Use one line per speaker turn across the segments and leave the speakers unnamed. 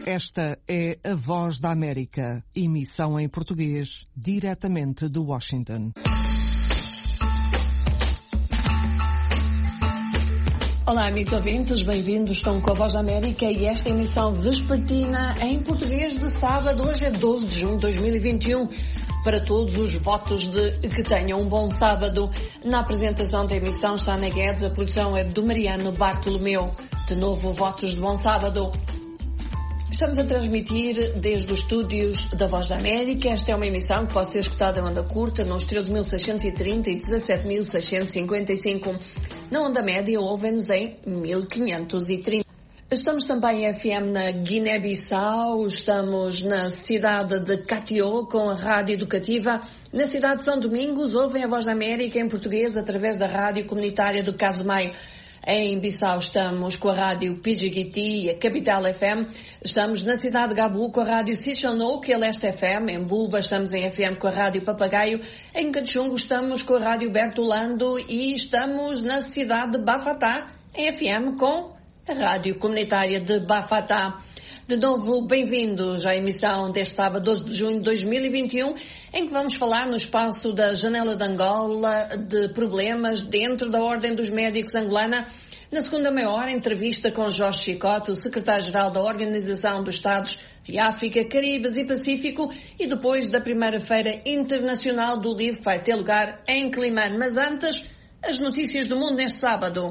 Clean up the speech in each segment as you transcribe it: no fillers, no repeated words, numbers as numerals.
Esta é a Voz da América, emissão em português, diretamente de Washington.
Olá, amigos ouvintes, bem-vindos. Estão com a Voz da América e esta emissão vespertina em português de sábado. Hoje é 12 de junho de 2021. Para todos os votos de que tenham um bom sábado. Na apresentação da emissão está Ana Guedes, a produção é do Mariano Bartolomeu. De novo, votos de bom sábado. Estamos a transmitir desde os estúdios da Voz da América. Esta é uma emissão que pode ser escutada em onda curta nos 13.630 e 17.655. Na onda média ouvem-nos em 1530. Estamos também em FM na Guiné-Bissau, estamos na cidade de Catió com a Rádio Educativa. Na cidade de São Domingos ouvem a Voz da América em português através da Rádio Comunitária do Casamai. Em Bissau estamos com a Rádio Pidjigiti e a Capital FM. Estamos na cidade de Gabu com a Rádio Sishonouk e a Leste FM. Em Buba estamos em FM com a Rádio Papagaio. Em Cachungo estamos com a Rádio Bertolando e estamos na cidade de Bafatá em FM com a Rádio Comunitária de Bafatá. De novo, bem-vindos à emissão deste sábado, 12 de junho de 2021, em que vamos falar no espaço da Janela de Angola de problemas dentro da Ordem dos Médicos angolana. Na segunda meia hora, entrevista com Jorge Chicote, o secretário-geral da Organização dos Estados de África, Caribes e Pacífico, e depois da primeira Feira Internacional do Livro, que vai ter lugar em Climane. Mas antes, as notícias do mundo neste sábado.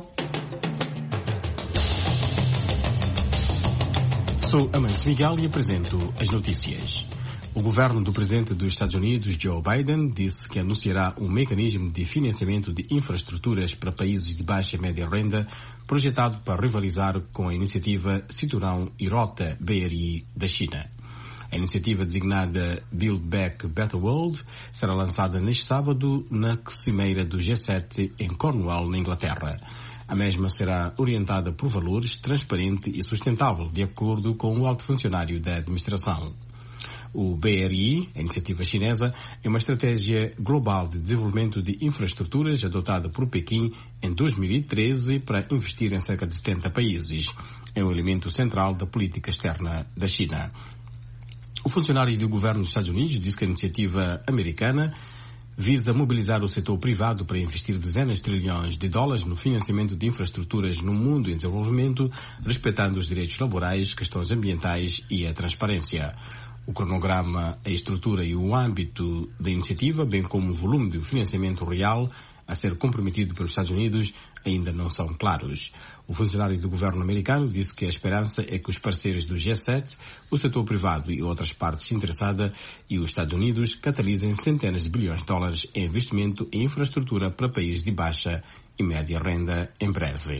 Sou Amancio Miguel e apresento as notícias. O governo do presidente dos Estados Unidos, Joe Biden, disse que anunciará um mecanismo de financiamento de infraestruturas para países de baixa e média renda, projetado para rivalizar com a iniciativa Cinturão e Rota BRI da China. A iniciativa designada Build Back Better World será lançada neste sábado na cimeira do G7 em Cornwall, na Inglaterra. A mesma será orientada por valores transparente e sustentável, de acordo com o alto funcionário da administração. O BRI, a iniciativa chinesa, é uma estratégia global de desenvolvimento de infraestruturas adotada por Pequim em 2013 para investir em cerca de 70 países. É um elemento central da política externa da China. O funcionário do governo dos Estados Unidos disse que a iniciativa americana visa mobilizar o setor privado para investir dezenas de trilhões de dólares no financiamento de infraestruturas no mundo em desenvolvimento, respeitando os direitos laborais, questões ambientais e a transparência. O cronograma, a estrutura e o âmbito da iniciativa, bem como o volume do financiamento real a ser comprometido pelos Estados Unidos, ainda não são claros. O funcionário do governo americano disse que a esperança é que os parceiros do G7, o setor privado e outras partes interessadas e os Estados Unidos catalisem centenas de bilhões de dólares em investimento em infraestrutura para países de baixa e média renda em breve.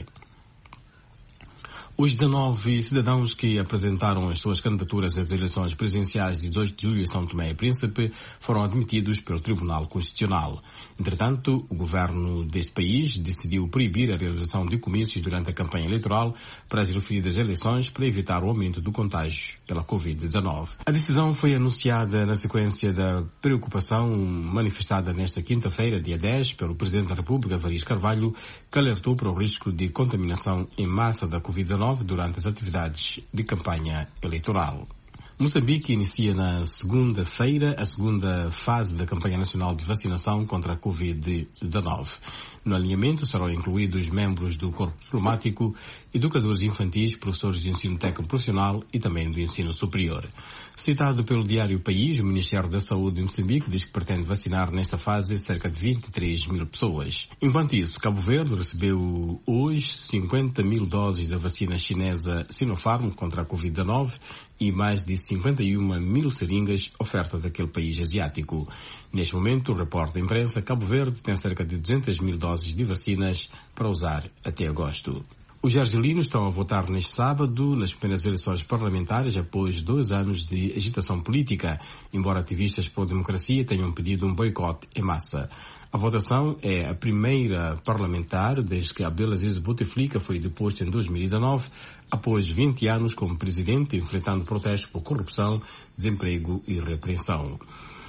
Os 19 cidadãos que apresentaram as suas candidaturas às eleições presidenciais de 18 de julho em São Tomé e Príncipe foram admitidos pelo Tribunal Constitucional. Entretanto, o governo deste país decidiu proibir a realização de comícios durante a campanha eleitoral para as referidas eleições para evitar o aumento do contágio pela Covid-19. A decisão foi anunciada na sequência da preocupação manifestada nesta quinta-feira, dia 10, pelo Presidente da República, Variz Carvalho, que alertou para o risco de contaminação em massa da Covid-19 durante as atividades de campanha eleitoral. Moçambique inicia na segunda-feira a segunda fase da campanha nacional de vacinação contra a Covid-19. No alinhamento serão incluídos membros do corpo diplomático, educadores infantis, professores de ensino técnico profissional e também do ensino superior. Citado pelo diário País, o Ministério da Saúde de Moçambique diz que pretende vacinar nesta fase cerca de 23 mil pessoas. Enquanto isso, Cabo Verde recebeu hoje 50 mil doses da vacina chinesa Sinopharm contra a Covid-19 e mais de 51 mil seringas oferta daquele país asiático. Neste momento, o repórter da imprensa, Cabo Verde tem cerca de 200 mil doses de vacinas para usar até agosto. Os argelinos estão a votar neste sábado nas primeiras eleições parlamentares após 2 anos de agitação política, embora ativistas pró-democracia tenham pedido um boicote em massa. A votação é a primeira parlamentar desde que Abdelaziz Bouteflika foi deposto em 2019, após 20 anos como presidente, enfrentando protestos por corrupção, desemprego e repreensão.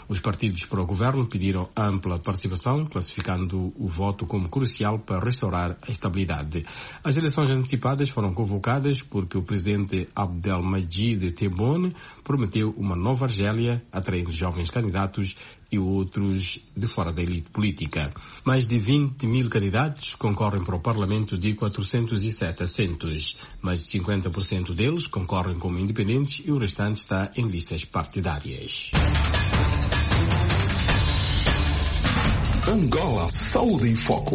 Os partidos para o governo pediram ampla participação, classificando o voto como crucial para restaurar a estabilidade. As eleições antecipadas foram convocadas porque o presidente Abdelmajid Tebboune prometeu uma nova Argélia, atraindo jovens candidatos e outros de fora da elite política. Mais de 20 mil candidatos concorrem para o Parlamento de 407 assentos. Mais de 50% deles concorrem como independentes e o restante está em listas partidárias.
Angola, Saúde em Foco.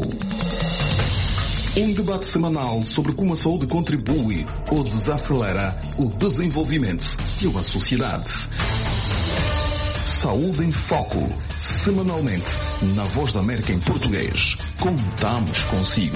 Um debate semanal sobre como a saúde contribui ou desacelera o desenvolvimento de uma sociedade. Saúde em Foco, semanalmente, na Voz da América em português. Contamos consigo.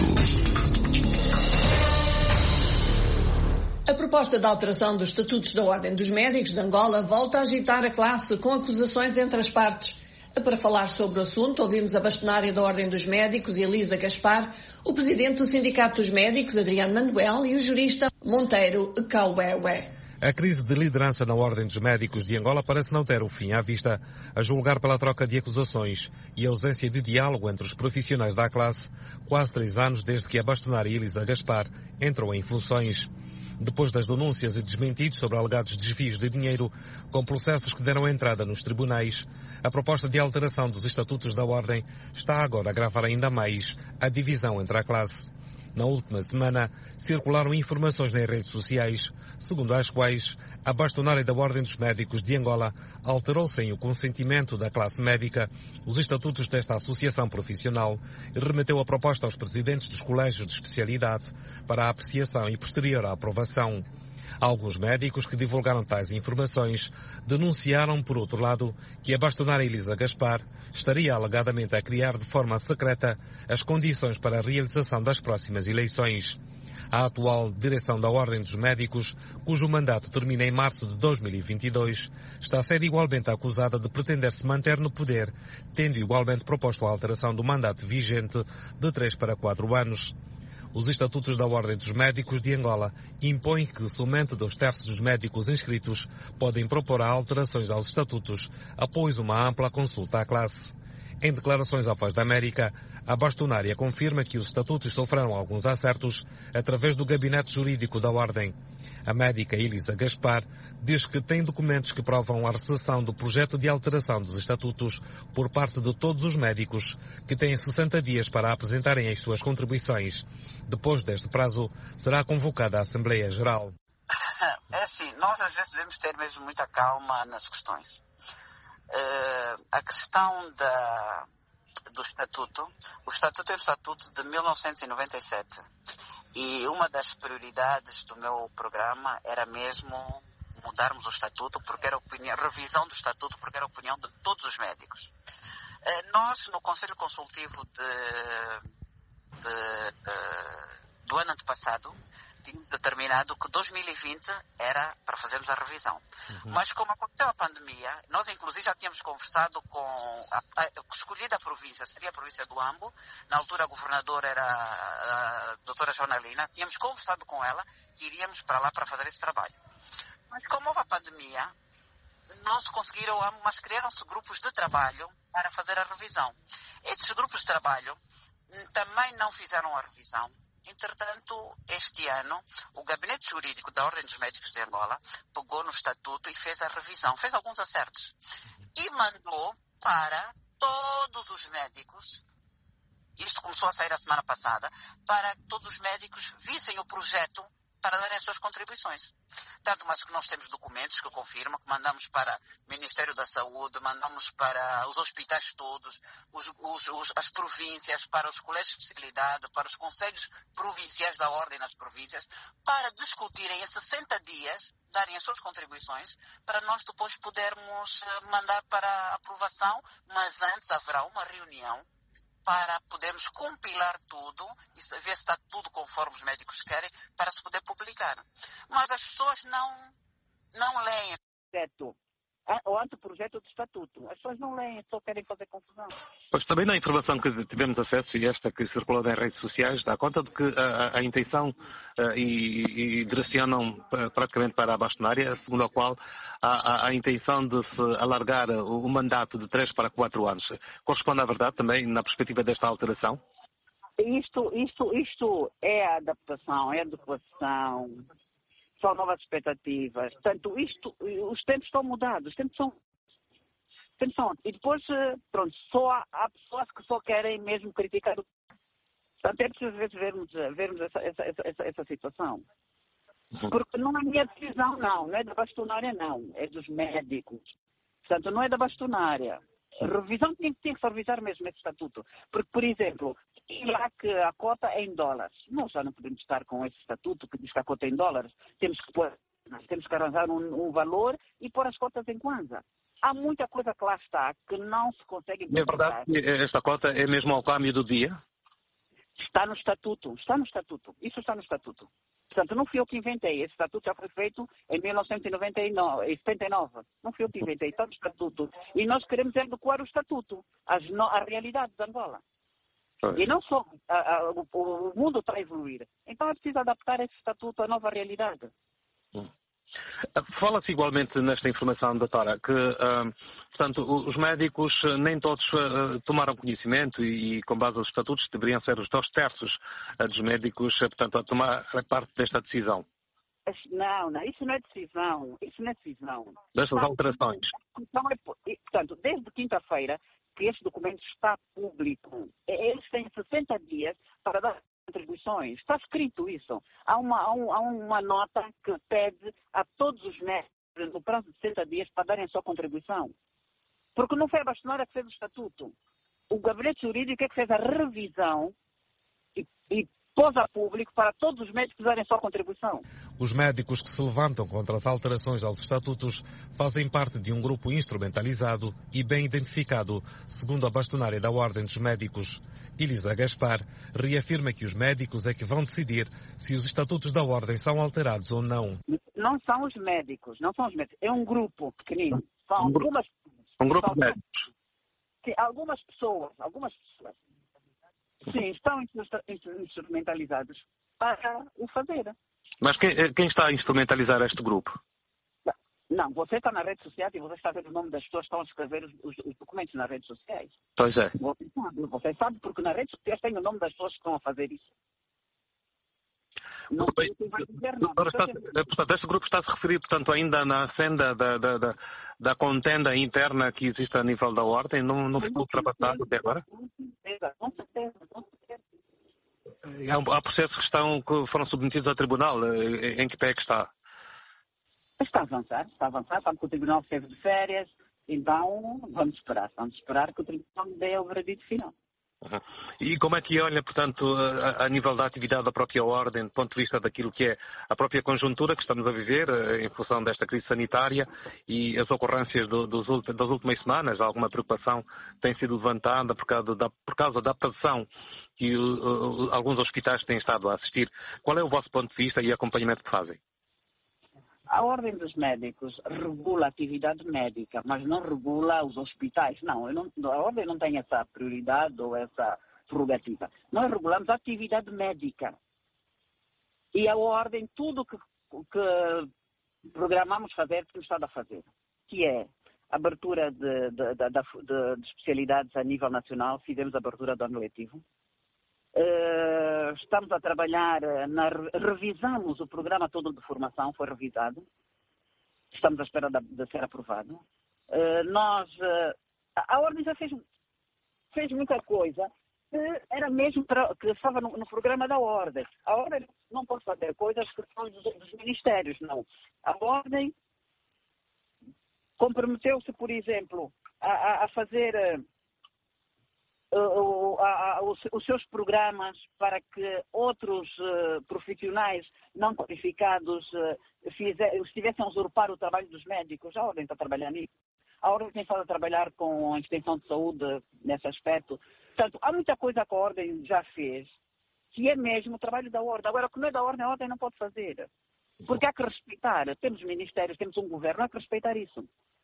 A proposta de alteração dos estatutos da Ordem dos Médicos de Angola volta a agitar a classe com acusações entre as partes. Para falar sobre o assunto, ouvimos a bastonária da Ordem dos Médicos, Elisa Gaspar, o presidente do Sindicato dos Médicos, Adriano Manuel, e o jurista Monteiro Cauewe.
A crise de liderança na Ordem dos Médicos de Angola parece não ter o fim à vista, a julgar pela troca de acusações e a ausência de diálogo entre os profissionais da classe, quase 3 anos desde que a bastonária Elisa Gaspar entrou em funções. Depois das denúncias e desmentidos sobre alegados desvios de dinheiro, com processos que deram entrada nos tribunais, a proposta de alteração dos estatutos da Ordem está agora a agravar ainda mais a divisão entre a classe. Na última semana, circularam informações nas redes sociais, segundo as quais a bastonária da Ordem dos Médicos de Angola alterou sem o consentimento da classe médica os estatutos desta associação profissional e remeteu a proposta aos presidentes dos colégios de especialidade para a apreciação e posterior à aprovação. Alguns médicos que divulgaram tais informações denunciaram, por outro lado, que a bastonária Elisa Gaspar estaria alegadamente a criar de forma secreta as condições para a realização das próximas eleições. A atual direção da Ordem dos Médicos, cujo mandato termina em março de 2022, está a ser igualmente acusada de pretender se manter no poder, tendo igualmente proposto a alteração do mandato vigente de 3 para 4 anos. Os estatutos da Ordem dos Médicos de Angola impõem que somente 2/3 dos médicos inscritos podem propor alterações aos estatutos após uma ampla consulta à classe. Em declarações à Voz da América, a bastonária confirma que os estatutos sofreram alguns acertos através do gabinete jurídico da Ordem. A médica Elisa Gaspar diz que tem documentos que provam a recessão do projeto de alteração dos estatutos por parte de todos os médicos, que têm 60 dias para apresentarem as suas contribuições. Depois deste prazo, será convocada a Assembleia Geral.
É assim, nós às vezes devemos ter mesmo muita calma nas questões. A questão do estatuto, o estatuto é um estatuto de 1997 e uma das prioridades do meu programa era mesmo mudarmos o estatuto, porque era revisão do estatuto, porque era a opinião de todos os médicos. Nós, no Conselho Consultivo do ano antepassado, tínhamos determinado que 2020 era para fazermos a revisão. Mas como aconteceu a pandemia, nós inclusive já tínhamos conversado com a escolhida província, seria a província do Ambo, na altura a governadora era a doutora Jonalina, tínhamos conversado com ela que iríamos para lá para fazer esse trabalho. Mas como houve a pandemia, não se conseguiram, mas criaram-se grupos de trabalho para fazer a revisão. Esses grupos de trabalho também não fizeram a revisão. Entretanto, este ano, o Gabinete Jurídico da Ordem dos Médicos de Angola pegou no estatuto e fez a revisão, fez alguns acertos e mandou para todos os médicos, isto começou a sair a semana passada, para que todos os médicos vissem o projeto para darem as suas contribuições. Tanto mais que nós temos documentos que confirmam, que mandamos para o Ministério da Saúde, mandamos para os hospitais todos, as províncias, para os colégios de especialidade, para os conselhos provinciais da Ordem nas províncias, para discutirem em 60 dias, darem as suas contribuições, para nós depois podermos mandar para aprovação, mas antes haverá uma reunião para podermos compilar tudo e ver se está tudo conforme os médicos querem, para se poder publicar. Mas as pessoas não leem.
o anteprojeto de estatuto. As pessoas não leem, só querem fazer confusão.
Pois também na informação que tivemos acesso, e esta que circulou nas redes sociais, dá conta de que a intenção e direcionam praticamente para a bastonária, segundo a qual há a intenção de se alargar o mandato de 3 para 4 anos. Corresponde à verdade também na perspectiva desta alteração?
Isto é a adaptação, é a adequação, são novas expectativas. Portanto, os tempos estão mudados, os tempos são. E depois, pronto, há pessoas que só querem mesmo criticar. Portanto, é preciso às vezes vermos essa situação. Porque não é minha decisão, não é da bastonária, não, é dos médicos. Portanto, não é da bastonária. A revisão tem que se revisar mesmo esse estatuto. Porque, por exemplo, lá que a cota é em dólares. Nós já não podemos estar com esse estatuto que diz que a cota é em dólares. Temos que arranjar um valor e pôr as cotas em kwanza. Há muita coisa que lá está que não se consegue interpretar.
É verdade que esta cota é mesmo ao câmbio do dia?
Está no estatuto. Isso está no estatuto. Portanto, não fui eu que inventei. Esse estatuto já foi feito em 1979. Não fui eu que inventei. Está no estatuto. E nós queremos adequar o estatuto à realidade de Angola. E não só. O mundo está a evoluir. Então é preciso adaptar esse estatuto à nova realidade.
Fala-se igualmente nesta informação, doutora, que, portanto, os médicos nem todos tomaram conhecimento e, com base nos estatutos, deveriam ser os 2/3 dos médicos, portanto, a tomar parte desta decisão.
Não, isso não é decisão.
Destas alterações.
Portanto, desde quinta-feira que este documento está público. Eles têm 60 dias para dar contribuições. Está escrito isso. Há uma nota que pede a todos os médicos, no prazo de 60 dias, para darem a sua contribuição. Porque não foi a bastonária que fez o estatuto. O gabinete jurídico é que fez a revisão e pôs a público para todos os médicos darem a sua contribuição.
Os médicos que se levantam contra as alterações aos estatutos fazem parte de um grupo instrumentalizado e bem identificado, segundo a bastonária da Ordem dos Médicos. Elisa Gaspar reafirma que os médicos é que vão decidir se os estatutos da Ordem são alterados ou não.
Não são os médicos. É um grupo pequenino. São algumas pessoas.
Um grupo de médicos.
Sim, algumas pessoas. Sim, estão instrumentalizados para o fazer.
Mas quem está a instrumentalizar este grupo?
Não, você está na rede social e você está a ver o nome das pessoas que estão a escrever os documentos nas redes sociais.
Pois é.
Você sabe porque nas redes sociais tem o nome das pessoas que estão a fazer isso. Não sei o que vai dizer, não.
Portanto, este grupo está a se referir, portanto, ainda na senda da contenda interna que existe a nível da Ordem, não ficou ultrapassado até agora?
Com certeza.
Há processos que foram submetidos ao Tribunal. Em que pé é que está?
Está a avançar. Sabe que o Tribunal esteve de férias, então vamos esperar que o Tribunal dê o veredito final.
Uhum. E como é que olha, portanto, a nível da atividade da própria Ordem, do ponto de vista daquilo que é a própria conjuntura que estamos a viver em função desta crise sanitária e as ocorrências das últimas semanas? Alguma preocupação tem sido levantada por causa da adaptação que alguns hospitais têm estado a assistir? Qual é o vosso ponto de vista e acompanhamento que fazem?
A Ordem dos Médicos regula a atividade médica, mas não regula os hospitais. A Ordem não tem essa prioridade ou essa prerrogativa. Nós regulamos a atividade médica. E a Ordem, tudo que programamos fazer, temos estado a fazer. Que é abertura de especialidades a nível nacional, fizemos a abertura do ano letivo. Estamos a trabalhar, revisamos o programa todo de formação, foi revisado. Estamos à espera de ser aprovado. A Ordem já fez muita coisa que era mesmo que estava no programa da Ordem. A Ordem não pode fazer coisas que são dos ministérios, não. A Ordem comprometeu-se, por exemplo, a fazer os seus programas para que outros profissionais não qualificados estivessem a usurpar o trabalho dos médicos. A Ordem está trabalhando nisso. A Ordem tem estado a trabalhar com a extensão de saúde nesse aspecto. Portanto, há muita coisa que a Ordem já fez que é mesmo o trabalho da Ordem. Agora, o que não é da Ordem, a Ordem não pode fazer. Porque há que respeitar. Temos ministérios, temos um governo, há que respeitar isso.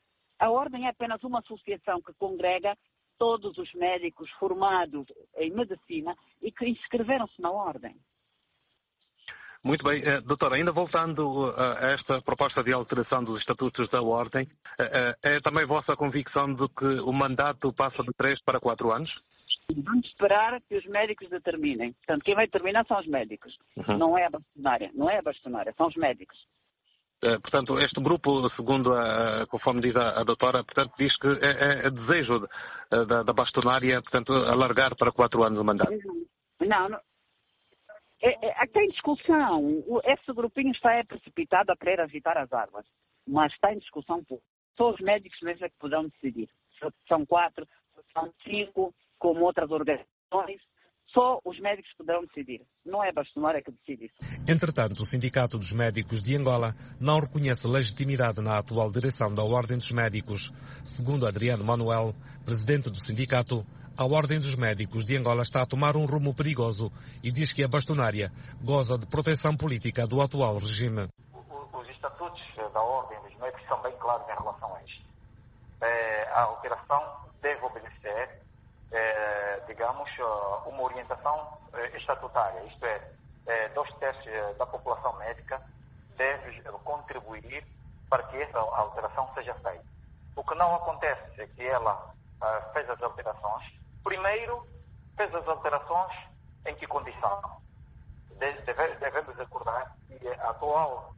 A Ordem é apenas uma associação que congrega todos os médicos formados em medicina e que inscreveram-se na Ordem.
Muito bem. Doutora, ainda voltando a esta proposta de alteração dos estatutos da Ordem, é também vossa convicção de que o mandato passa de 3 para 4 anos?
Vamos esperar que os médicos determinem. Portanto, quem vai determinar são os médicos. Não é a bastonária, são os médicos.
Portanto, este grupo, segundo conforme diz a doutora, portanto, diz que é desejo da bastonária, portanto, alargar para 4 anos o mandato.
Não. Está em discussão. Esse grupinho está precipitado a querer agitar as armas. Mas está em discussão. Só os médicos mesmo é que poderão decidir. São 4, são 5, como outras organizações. Só os médicos poderão decidir. Não é a bastonária que decide isso.
Entretanto, o Sindicato dos Médicos de Angola não reconhece legitimidade na atual direção da Ordem dos Médicos. Segundo Adriano Manuel, presidente do sindicato, a Ordem dos Médicos de Angola está a tomar um rumo perigoso e diz que a bastonária goza de proteção política do atual regime.
Os estatutos da Ordem dos Médicos são bem claros em relação a isto. A alteração deve obedecer, digamos, uma orientação estatutária, isto é, 2/3 da população médica deve contribuir para que essa alteração seja feita. O que não acontece é que ela fez as alterações. Primeiro, fez as alterações em que condição? Devemos recordar que a atual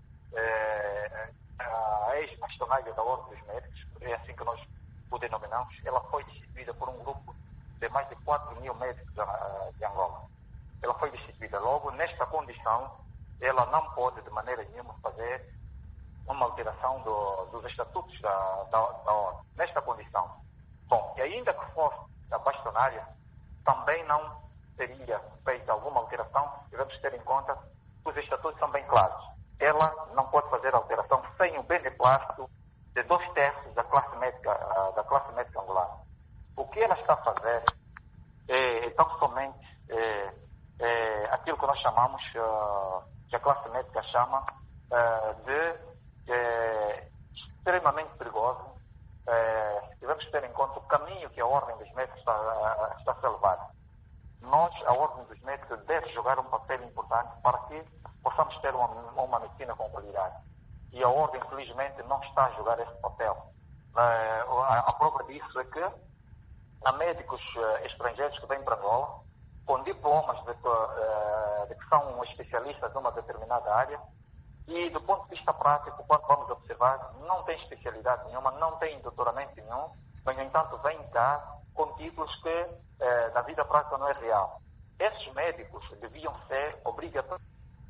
a ex-bastonária da Ordem dos Médicos, é assim que nós o denominamos, ela foi destituída por um grupo de mais de 4.000 médicos de Angola. Ela foi destituída. Logo, nesta condição, ela não pode de maneira nenhuma fazer uma alteração dos estatutos da Ordem. Nesta condição. Bom, e ainda que fosse a bastonária, também não teria feito alguma alteração. Devemos ter em conta que os estatutos são bem claros. Ela não pode fazer alteração sem o beneplácito de 2/3 da classe médica angolana. O que ela está a fazer é tão somente aquilo que nós chamamos, que a classe médica chama de extremamente perigoso. Devemos ter em conta o caminho que a Ordem dos Médicos está a ser levada. Nós, a Ordem dos Médicos, deve jogar um papel importante para que possamos ter uma medicina com qualidade. E a Ordem, infelizmente, não está a jogar esse papel. A prova disso é que há médicos estrangeiros que vêm para Angola com diplomas de que são especialistas numa determinada área e, do ponto de vista prático, quando vamos observar, não tem especialidade nenhuma, não tem doutoramento nenhum, mas, no entanto, vêm cá com títulos que na vida prática não é real. Esses médicos deviam ser obrigatórios,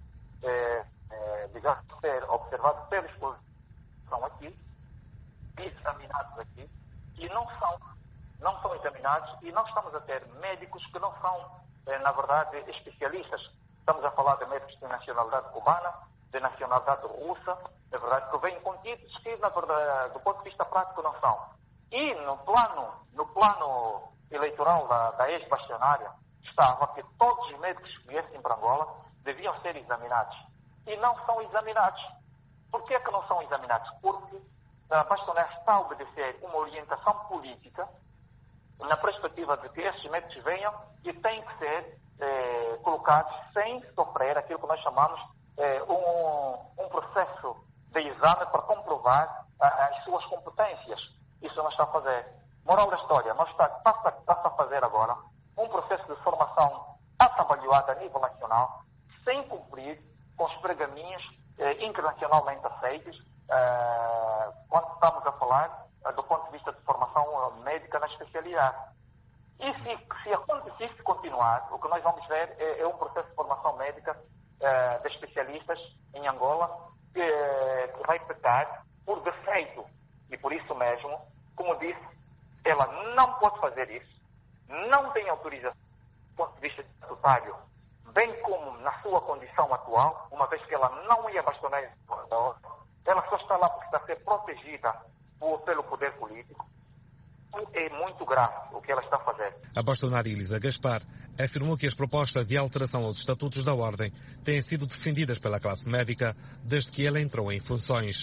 ser observados pelos que estão aqui, examinados aqui, e não são examinados, e não estamos a ter médicos que não são, na verdade, especialistas. Estamos a falar de médicos de nacionalidade cubana, de nacionalidade russa, na verdade, que vêm com títulos que, na verdade, do ponto de vista prático, não são. E no plano eleitoral da ex-bastonária estava que todos os médicos que viessem para Angola deviam ser examinados. E não são examinados. Por que é que não são examinados? Porque a bastonária está a obedecer uma orientação política na perspectiva de que esses médicos venham e têm que ser colocados sem sofrer aquilo que nós chamamos um processo de exame para comprovar as suas competências. Isso não está a fazer. Moral da história, está a fazer agora um processo de formação atabalhoado a nível nacional, sem cumprir com os pergaminhos internacionalmente aceitos, quando estamos a falar do ponto de vista de formação médica na especialidade. E se continuar, o que nós vamos ver é um processo de formação médica de especialistas em Angola que vai pecar por defeito. E por isso mesmo, como disse, ela não pode fazer isso, não tem autorização do ponto de vista estatutário, bem como na sua condição atual, uma vez que ela não ia bastonar da ordem, ela só está lá porque está a ser protegida pelo poder político. É muito grave o que ela está a fazer.
A bastonária Elisa Gaspar afirmou que as propostas de alteração aos estatutos da Ordem têm sido defendidas pela classe médica desde que ela entrou em funções.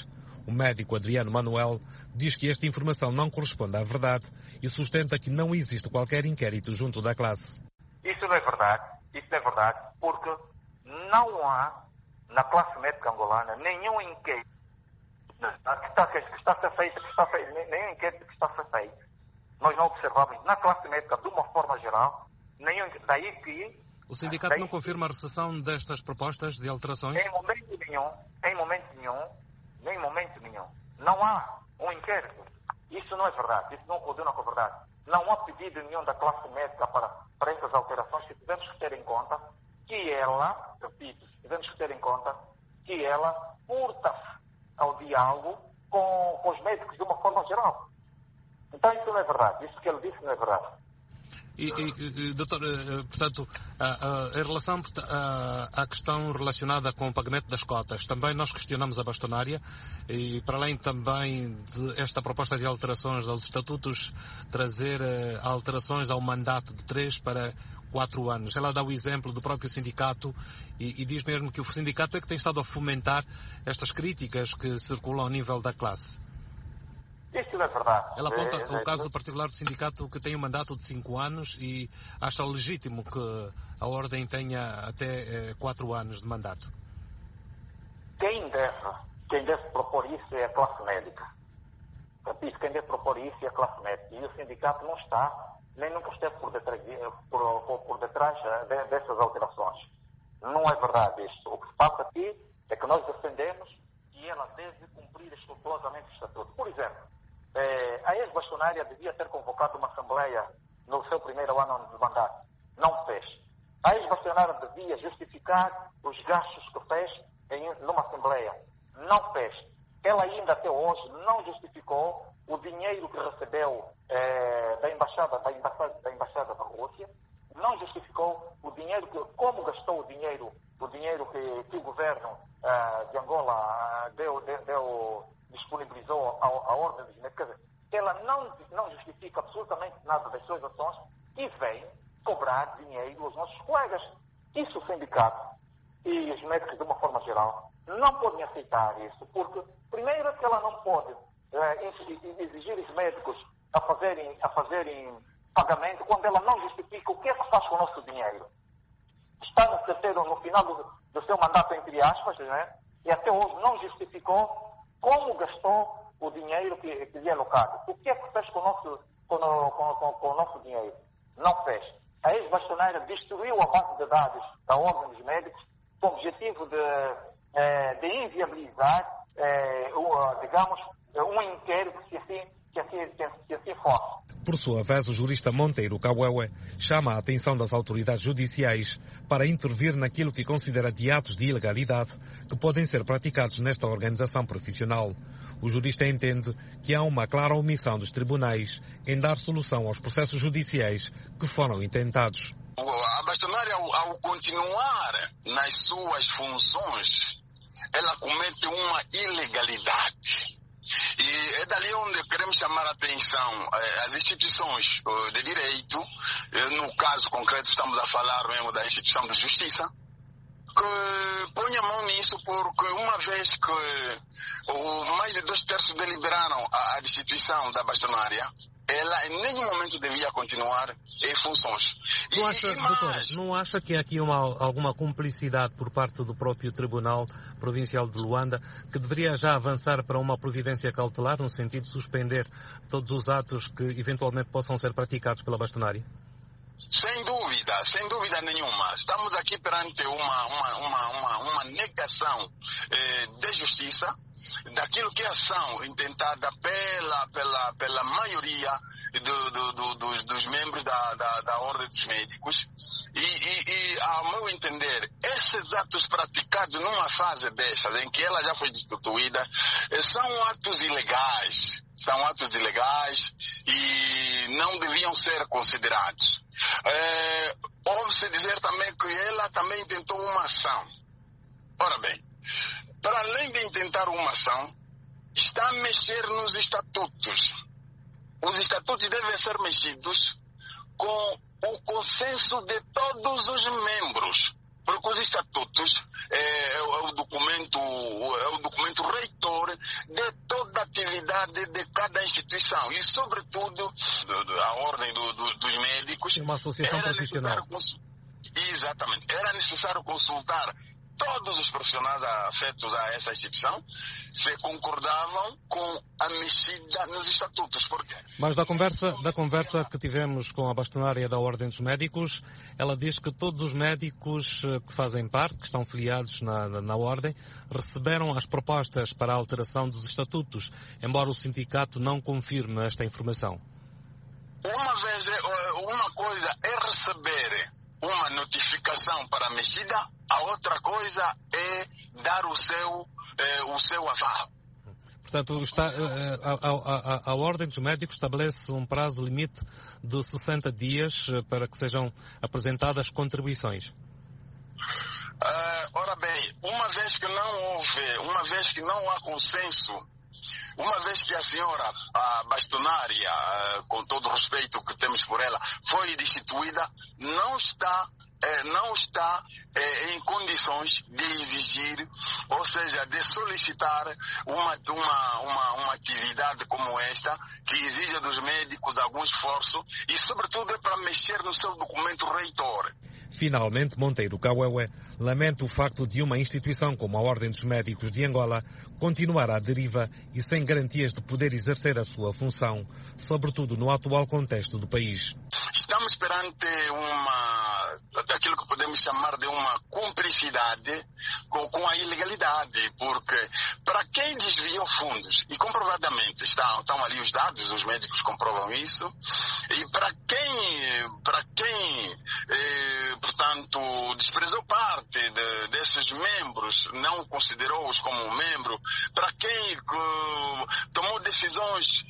O médico Adriano Manuel diz que esta informação não corresponde à verdade e sustenta que não existe qualquer inquérito junto da classe.
Isso não é verdade, porque não há na classe médica angolana nenhum inquérito que está a ser feito, nenhum inquérito que está a ser feito. Nós não observamos na classe médica de uma forma geral, daí que...
O sindicato não confirma a recessão destas propostas de alterações?
Em momento nenhum. Não há um inquérito. Isso não é verdade, isso não coordena com a verdade. Não há pedido nenhum da classe médica para essas alterações, que tivemos que ter em conta que ela, repito, furta-se ao diálogo com os médicos de uma forma geral. Então isso não é verdade, isso que ele disse não é verdade.
Doutor, portanto, em relação à questão relacionada com o pagamento das cotas, também nós questionamos a bastonária e, para além também de esta proposta de alterações aos estatutos, trazer alterações ao mandato de 3 para 4 anos. Ela dá o exemplo do próprio sindicato e diz mesmo que o sindicato é que tem estado a fomentar estas críticas que circulam ao nível da classe.
Isso não é verdade.
Ela aponta o caso particular do sindicato que tem um mandato de 5 anos e acha legítimo que a Ordem tenha até 4 anos de mandato.
Quem deve propor isso é a classe médica. Repito, quem deve propor isso é a classe médica. E o sindicato não está, nem nunca esteve por detrás dessas alterações. Não é verdade isto. O que se passa aqui é que nós defendemos que ela deve cumprir escrupulosamente o estatuto. Por exemplo, a ex-bastonária devia ter convocado uma assembleia no seu primeiro ano de mandato. Não fez. A ex-bastonária devia justificar os gastos que fez numa assembleia. Não fez. Ela ainda até hoje não justificou o dinheiro que recebeu da embaixada da Rússia. Não justificou o dinheiro como gastou o dinheiro que o governo de Angola disponibilizou à Ordem dos Médicos. Ela não justifica absolutamente nada das suas ações e vem cobrar dinheiro aos nossos colegas. Isso o sindicato e os médicos de uma forma geral não podem aceitar isso, porque primeiro é que ela não pode exigir os médicos a fazerem pagamento quando ela não justifica o que é que faz com o nosso dinheiro. Está no final do seu mandato, entre aspas, né? E até hoje não justificou como gastou o dinheiro que lhe é alocado. O que é que fez com o nosso dinheiro? Não fez. A ex-bastonária destruiu a base de dados da Ordem dos Médicos com o objetivo de inviabilizar, um inquérito que assim fosse.
Por sua vez, o jurista Monteiro Cauewe chama a atenção das autoridades judiciais para intervir naquilo que considera de atos de ilegalidade que podem ser praticados nesta organização profissional. O jurista entende que há uma clara omissão dos tribunais em dar solução aos processos judiciais que foram intentados.
A bastonária, ao continuar nas suas funções, ela comete uma ilegalidade. E é dali onde queremos chamar a atenção às instituições de direito. No caso concreto estamos a falar mesmo da instituição de justiça, que ponha a mão nisso, porque uma vez que mais de 2/3 deliberaram a destituição da bastonária, ela em nenhum momento devia continuar em funções.
Doutor, não acha que há aqui alguma cumplicidade por parte do próprio Tribunal Provincial de Luanda, que deveria já avançar para uma providência cautelar, no sentido de suspender todos os atos que eventualmente possam ser praticados pela bastonária?
Sem dúvida nenhuma. Estamos aqui perante uma negação de justiça daquilo que é ação intentada pela maioria dos membros da Ordem dos Médicos e, ao meu entender, esses atos praticados numa fase dessas, em que ela já foi destituída, são atos ilegais. São atos ilegais e não deviam ser considerados. Ouve-se dizer também que ela também tentou uma ação. Ora bem, para além de intentar uma ação, está a mexer nos estatutos. Os estatutos devem ser mexidos com o consenso de todos os membros, porque os estatutos é o documento reitor de toda a atividade de cada instituição e, sobretudo, a ordem dos médicos.
Uma associação profissional.
Exatamente. Era necessário consultar todos os profissionais afetos a essa instituição se concordavam com a mexida nos estatutos. Por quê?
Mas da conversa que tivemos com a bastonária da Ordem dos Médicos, ela diz que todos os médicos que fazem parte, que estão filiados na Ordem, receberam as propostas para a alteração dos estatutos, embora o sindicato não confirme esta informação.
Uma coisa é receber uma notificação para a mexida, a outra coisa é dar o seu aval.
Portanto, a Ordem dos Médicos estabelece um prazo limite de 60 dias para que sejam apresentadas contribuições.
Ora bem, uma vez que não há consenso, uma vez que a senhora, a bastonária, com todo o respeito que temos por ela, foi destituída, não está em condições de exigir, ou seja, de solicitar uma atividade como esta, que exija dos médicos algum esforço e, sobretudo, é para mexer no seu documento reitor.
Finalmente, Monteiro Kawéwé lamenta o facto de uma instituição como a Ordem dos Médicos de Angola continuar à deriva e sem garantias de poder exercer a sua função, sobretudo no atual contexto do país.
Estamos perante aquilo que podemos chamar de uma cumplicidade com a ilegalidade, porque para quem desviou fundos, e comprovadamente estão ali os dados, os médicos comprovam isso, e para quem portanto, desprezou parte desses membros, não considerou-os como membro, para quem tomou decisões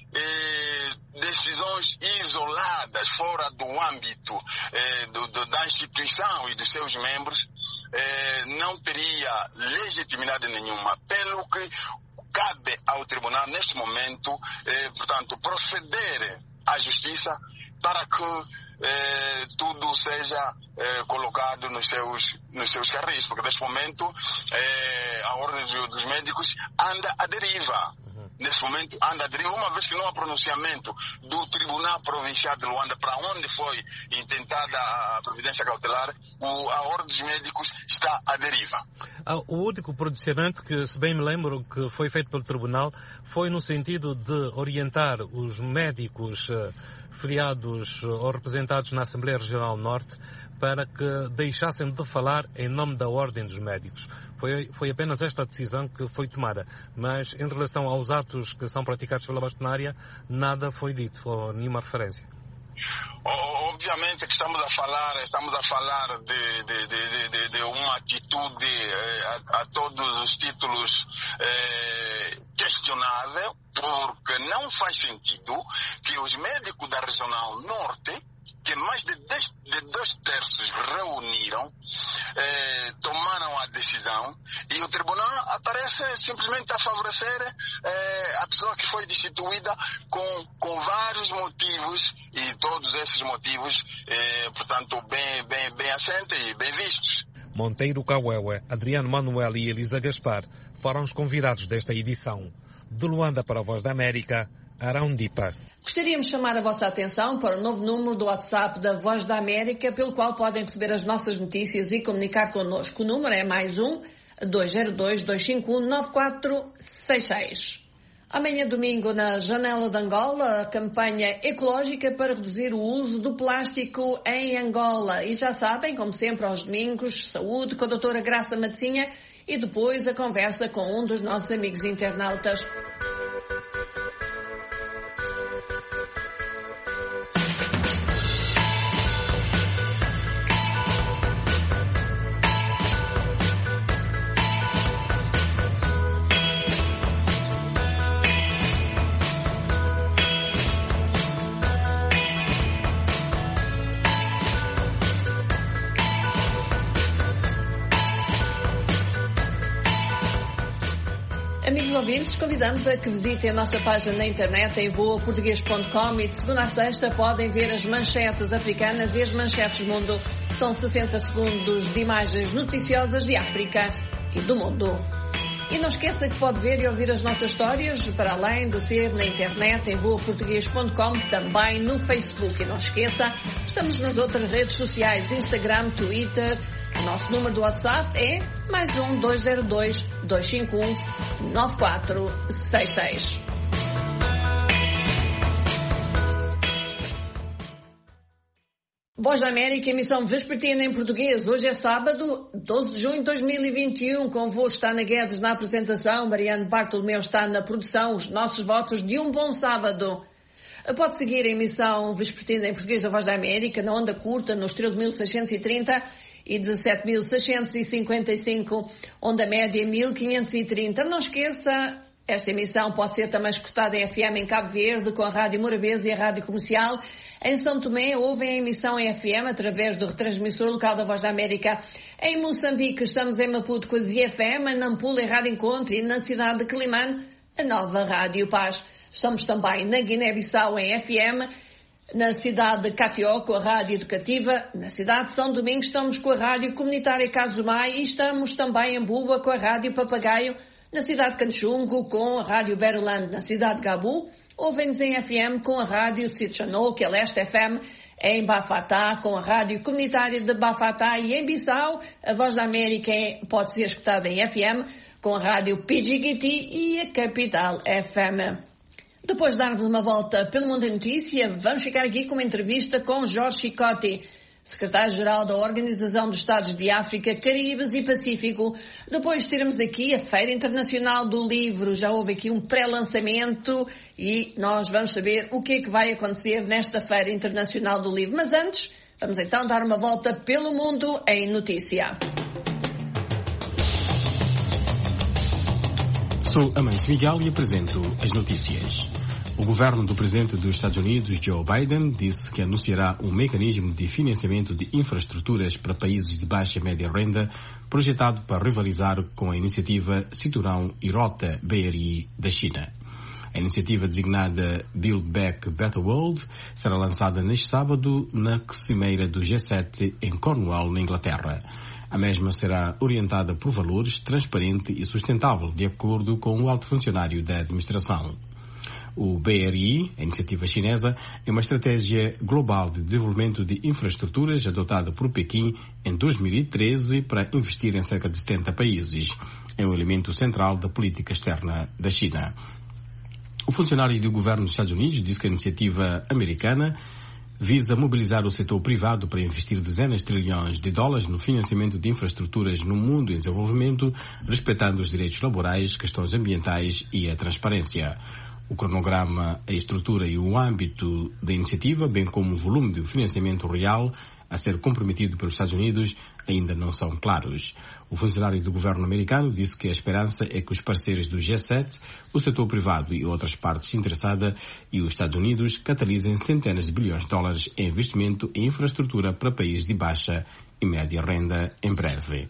isoladas, fora do âmbito da instituição e dos seus membros, não teria legitimidade nenhuma, pelo que cabe ao tribunal, neste momento, portanto, proceder à justiça para que tudo seja colocado nos seus carris, porque neste momento a Ordem dos Médicos anda à deriva. Nesse momento anda a deriva, uma vez que não há pronunciamento do Tribunal Provincial de Luanda para onde foi intentada a providência cautelar, a Ordem dos Médicos está à deriva.
O único pronunciamento que, se bem me lembro, que foi feito pelo Tribunal foi no sentido de orientar os médicos filiados ou representados na Assembleia Regional Norte para que deixassem de falar em nome da Ordem dos Médicos. Foi apenas esta decisão que foi tomada, mas em relação aos atos que são praticados pela bastonária, nada foi dito, ou nenhuma referência.
Obviamente que estamos a falar de uma atitude a todos os títulos questionável, porque não faz sentido que os médicos da Regional Norte, que mais de 2/3 reuniram, tomaram a decisão e o tribunal aparece simplesmente a favorecer a pessoa que foi destituída com vários motivos, e todos esses motivos, portanto, bem assentes e bem vistos.
Monteiro Kawéwé, Adriano Manuel e Elisa Gaspar foram os convidados desta edição. De Luanda para a Voz da América, Arão Dipa.
Gostaríamos de chamar a vossa atenção para o novo número do WhatsApp da Voz da América, pelo qual podem receber as nossas notícias e comunicar connosco. O número é +1 202 251 9466. Amanhã, domingo, na Janela de Angola, a campanha ecológica para reduzir o uso do plástico em Angola. E já sabem, como sempre, aos domingos, saúde com a doutora Graça Matzinha e depois a conversa com um dos nossos amigos internautas. Amigos ouvintes, convidamos a que visitem a nossa página na internet em voaportugues.com e de segunda a sexta podem ver as manchetes africanas e as manchetes do mundo. São 60 segundos de imagens noticiosas de África e do mundo. E não esqueça que pode ver e ouvir as nossas histórias, para além de ser na internet, em voaportuguês.com, também no Facebook. E não esqueça, estamos nas outras redes sociais, Instagram, Twitter. O nosso número do WhatsApp é +1 202 251 9466. Voz da América, emissão vespertina em português. Hoje é sábado, 12 de junho de 2021. Convosco está Ana Guedes na apresentação, Mariano Bartolomeu está na produção. Os nossos votos de um bom sábado. Pode seguir a emissão vespertina em português da Voz da América na onda curta, nos 13.630 e 17.655, onda média 1.530. Não esqueça, esta emissão pode ser também escutada em FM em Cabo Verde, com a Rádio Morabeza e a Rádio Comercial. Em São Tomé, ouvem a emissão em FM através do retransmissor local da Voz da América. Em Moçambique, estamos em Maputo com a ZFM, em Nampula, a Rádio Encontro, e na cidade de Quelimane, a nova Rádio Paz. Estamos também na Guiné-Bissau em FM, na cidade de Catió com a Rádio Educativa, na cidade de São Domingos estamos com a Rádio Comunitária Casumai e estamos também em Buba com a Rádio Papagaio, na cidade de Canchungo com a Rádio Beroland, na cidade de Gabu, ouvem-nos em FM com a Rádio Sitchano, que é Leste FM, em Bafatá, com a Rádio Comunitária de Bafatá, e em Bissau, a Voz da América pode ser escutada em FM, com a Rádio Pidjigiti e a Capital FM. Depois de darmos uma volta pelo mundo da notícia, vamos ficar aqui com uma entrevista com Jorge Chicotti, secretário-geral da Organização dos Estados de África, Caribes e Pacífico. Depois teremos aqui a Feira Internacional do Livro. Já houve aqui um pré-lançamento e nós vamos saber o que é que vai acontecer nesta Feira Internacional do Livro. Mas antes, vamos então dar uma volta pelo mundo em notícia.
Sou Amâncio Miguel e apresento as notícias. O governo do presidente dos Estados Unidos, Joe Biden, disse que anunciará um mecanismo de financiamento de infraestruturas para países de baixa e média renda, projetado para rivalizar com a iniciativa Cinturão e Rota BRI da China. A iniciativa designada Build Back Better World será lançada neste sábado na cimeira do G7 em Cornwall, na Inglaterra. A mesma será orientada por valores, transparente e sustentável, de acordo com o alto funcionário da administração. O BRI, a iniciativa chinesa, é uma estratégia global de desenvolvimento de infraestruturas adotada por Pequim em 2013 para investir em cerca de 70 países. É um elemento central da política externa da China. O funcionário do governo dos Estados Unidos disse que a iniciativa americana visa mobilizar o setor privado para investir dezenas de trilhões de dólares no financiamento de infraestruturas no mundo em desenvolvimento, respeitando os direitos laborais, questões ambientais e a transparência. O cronograma, a estrutura e o âmbito da iniciativa, bem como o volume de financiamento real a ser comprometido pelos Estados Unidos, ainda não são claros. O funcionário do governo americano disse que a esperança é que os parceiros do G7, o setor privado e outras partes interessadas e os Estados Unidos catalisem centenas de bilhões de dólares em investimento em infraestrutura para países de baixa e média renda em breve.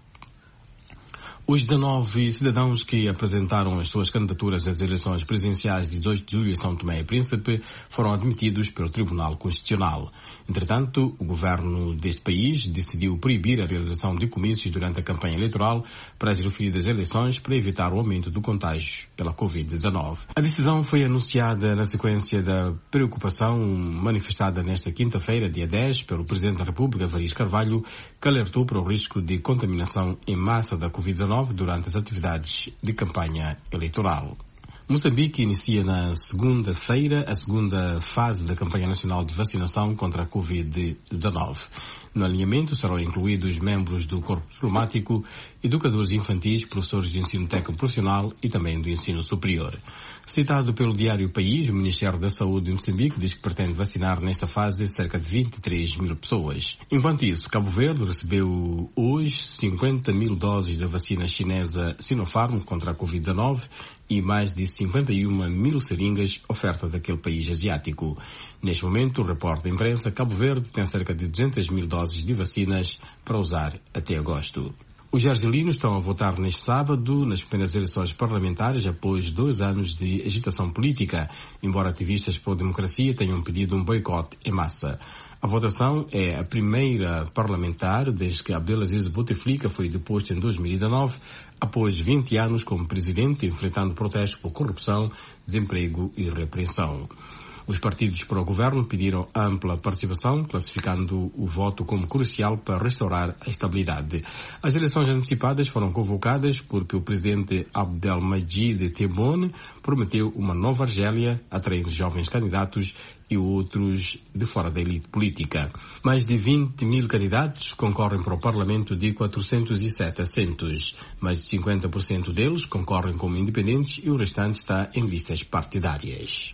Os 19 cidadãos que apresentaram as suas candidaturas às eleições presidenciais de 18 de julho em São Tomé e Príncipe foram admitidos pelo Tribunal Constitucional. Entretanto, o governo deste país decidiu proibir a realização de comícios durante a campanha eleitoral para as referidas eleições para evitar o aumento do contágio pela Covid-19. A decisão foi anunciada na sequência da preocupação manifestada nesta quinta-feira, dia 10, pelo Presidente da República, Variz Carvalho, que alertou para o risco de contaminação em massa da Covid-19 durante as atividades de campanha eleitoral. Moçambique inicia na segunda-feira a segunda fase da campanha nacional de vacinação contra a Covid-19. No alinhamento serão incluídos membros do corpo diplomático, educadores infantis, professores de ensino técnico profissional e também do ensino superior. Citado pelo Diário País, o Ministério da Saúde de Moçambique diz que pretende vacinar nesta fase cerca de 23 mil pessoas. Enquanto isso, Cabo Verde recebeu hoje 50 mil doses da vacina chinesa Sinopharm contra a Covid-19 e mais de 51 mil seringas oferta daquele país asiático. Neste momento, o repórter da imprensa, Cabo Verde tem cerca de 200 mil doses de vacinas para usar até agosto. Os argelinos estão a votar neste sábado nas primeiras eleições parlamentares após 2 anos de agitação política, embora ativistas pró-democracia tenham pedido um boicote em massa. A votação é a primeira parlamentar desde que Abdelaziz Bouteflika foi deposto em 2019, após 20 anos como presidente, enfrentando protestos por corrupção, desemprego e repressão. Os partidos pró-governo pediram ampla participação, classificando o voto como crucial para restaurar a estabilidade. As eleições antecipadas foram convocadas porque o presidente Abdelmadjid Tebboune prometeu uma nova Argélia, atraindo jovens candidatos e outros de fora da elite política. Mais de 20 mil candidatos concorrem para o Parlamento de 407 assentos. Mais de 50% deles concorrem como independentes e o restante está em listas partidárias.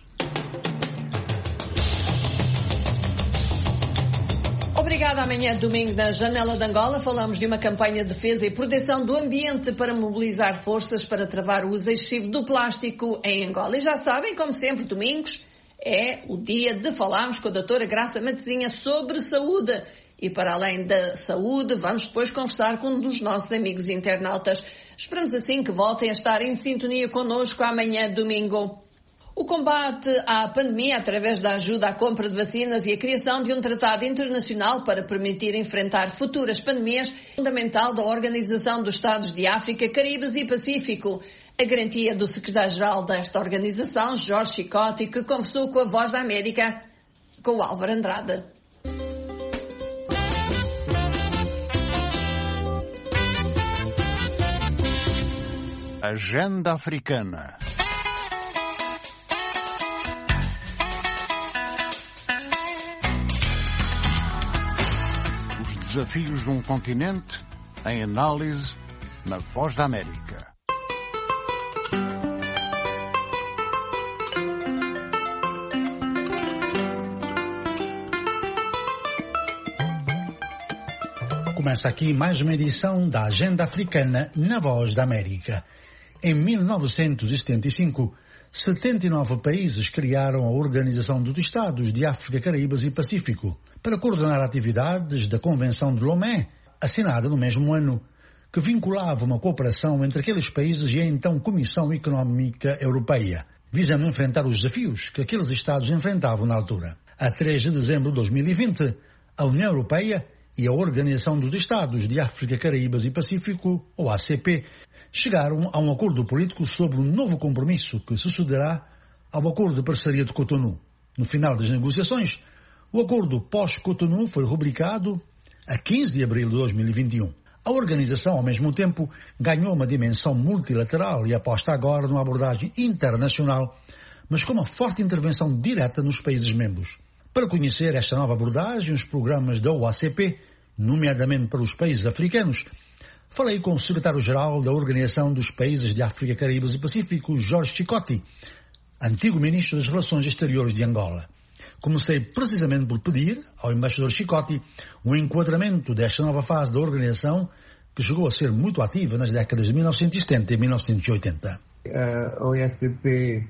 Obrigada. Amanhã, domingo, na Janela de Angola, falamos de uma campanha de defesa e proteção do ambiente para mobilizar forças para travar o uso excessivo do plástico em Angola. E já sabem, como sempre, domingos é o dia de falarmos com a doutora Graça Matezinha sobre saúde. E para além da saúde, vamos depois conversar com um dos nossos amigos internautas. Esperamos assim que voltem a estar em sintonia connosco amanhã, domingo. O combate à pandemia através da ajuda à compra de vacinas e a criação de um tratado internacional para permitir enfrentar futuras pandemias é fundamental da Organização dos Estados de África, Caribes e Pacífico. A garantia do secretário-geral desta organização, Jorge Chicote, que conversou com a Voz da América, com o Álvaro Andrade.
Agenda Africana. Desafios de um continente em análise na Voz da América.
Começa aqui mais uma edição da Agenda Africana na Voz da América. Em 1975, 79 países criaram a Organização dos Estados de África, Caribes e Pacífico para coordenar atividades da Convenção de Lomé, assinada no mesmo ano, que vinculava uma cooperação entre aqueles países e a então Comissão Económica Europeia, visando enfrentar os desafios que aqueles Estados enfrentavam na altura. A 3 de dezembro de 2020, a União Europeia e a Organização dos Estados de África, Caribes e Pacífico, ou ACP, chegaram a um acordo político sobre um novo compromisso que sucederá ao Acordo de Parceria de Cotonou. No final das negociações, o acordo pós-Cotonou foi rubricado a 15 de abril de 2021. A organização, ao mesmo tempo, ganhou uma dimensão multilateral e aposta agora numa abordagem internacional, mas com uma forte intervenção direta nos países membros. Para conhecer esta nova abordagem, os programas da OACP, nomeadamente para os países africanos, falei com o secretário-geral da Organização dos Países de África, Caribes e Pacífico, Jorge Chicote, antigo ministro das Relações Exteriores de Angola. Comecei precisamente por pedir ao embaixador Chicote um enquadramento desta nova fase da organização que chegou a ser muito ativa nas décadas de 1970 e 1980.
A OACP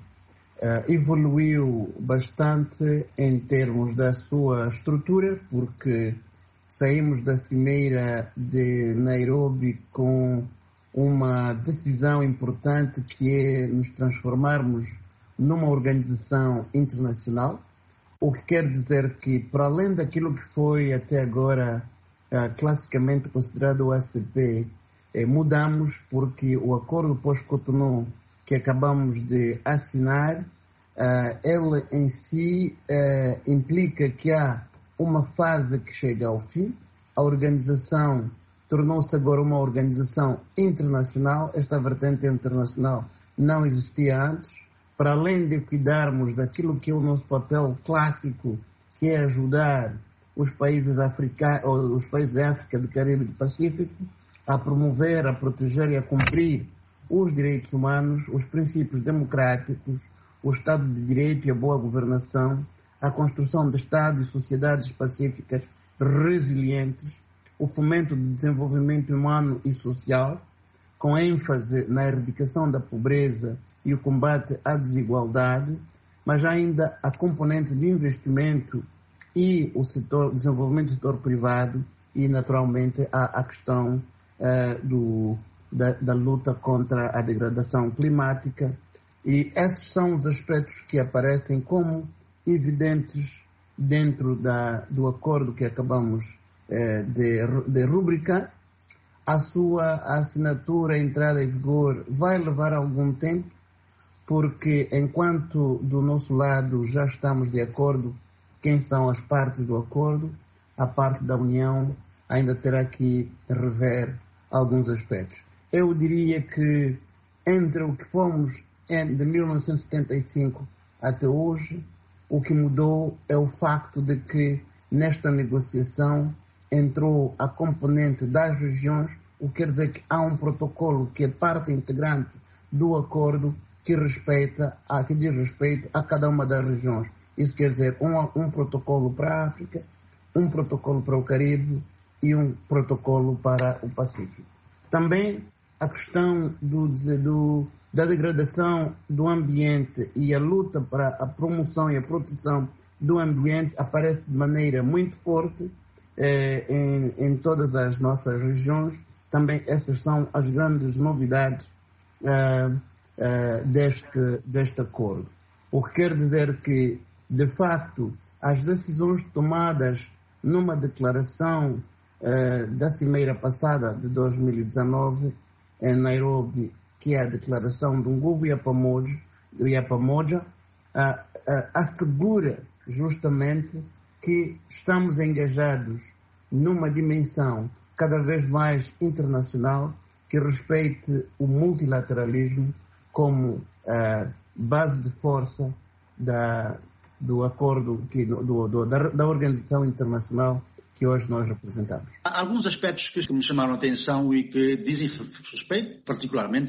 evoluiu bastante em termos da sua estrutura, porque saímos da Cimeira de Nairobi com uma decisão importante que é nos transformarmos numa organização internacional, o que quer dizer que, para além daquilo que foi até agora classicamente considerado o ACP, mudamos porque o acordo pós-Cotonou que acabamos de assinar, ele em si implica que há uma fase que chega ao fim. A organização tornou-se agora uma organização internacional. Esta vertente internacional não existia antes. Para além de cuidarmos daquilo que é o nosso papel clássico, que é ajudar os países africanos, os países da África, do Caribe e do Pacífico a promover, a proteger e a cumprir os direitos humanos, os princípios democráticos, o Estado de Direito e a boa governação, a construção de Estados e sociedades pacíficas resilientes, o fomento do desenvolvimento humano e social, com ênfase na erradicação da pobreza e o combate à desigualdade, mas ainda a componente de investimento e o desenvolvimento do setor privado e, naturalmente, a questão da luta contra a degradação climática. E esses são os aspectos que aparecem como evidentes dentro do acordo que acabamos de rubricar. A sua assinatura, a entrada em vigor, vai levar algum tempo, porque enquanto do nosso lado já estamos de acordo quem são as partes do acordo, a parte da União ainda terá que rever alguns aspectos. Eu diria que entre o que fomos de 1975 até hoje, o que mudou é o facto de que nesta negociação entrou a componente das regiões, o que quer dizer que há um protocolo que é parte integrante do acordo que diz respeito a cada uma das regiões. Isso quer dizer um protocolo para a África, um protocolo para o Caribe e um protocolo para o Pacífico. Também a questão da degradação do ambiente e a luta para a promoção e a proteção do ambiente aparece de maneira muito forte em todas as nossas regiões. Também essas são as grandes novidades deste acordo. O que quer dizer que, de facto, as decisões tomadas numa declaração da cimeira passada de 2019 em Nairobi, que é a declaração do Nguvu Yapamoja, assegura justamente que estamos engajados numa dimensão cada vez mais internacional que respeite o multilateralismo como base de força do acordo da Organização Internacional que hoje nós representamos.
Há alguns aspectos que me chamaram a atenção e que dizem respeito, particularmente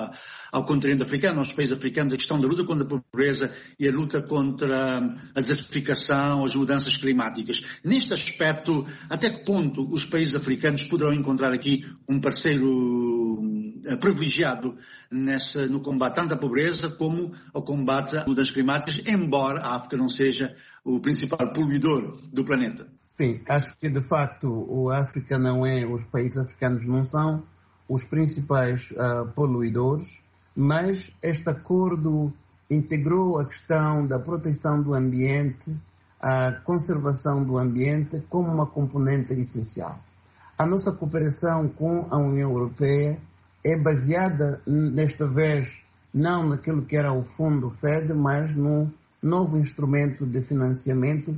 ao continente africano, aos países africanos, a questão da luta contra a pobreza e a luta contra a desertificação, as mudanças climáticas. Neste aspecto, até que ponto os países africanos poderão encontrar aqui um parceiro privilegiado no combate tanto à pobreza como ao combate às mudanças climáticas, embora a África não seja o principal poluidor do planeta?
Sim, acho que de facto a África os países africanos não são os principais poluidores, mas este acordo integrou a questão da proteção do ambiente, a conservação do ambiente como uma componente essencial. A nossa cooperação com a União Europeia é baseada, desta vez, não naquilo que era o Fundo FED, mas num novo instrumento de financiamento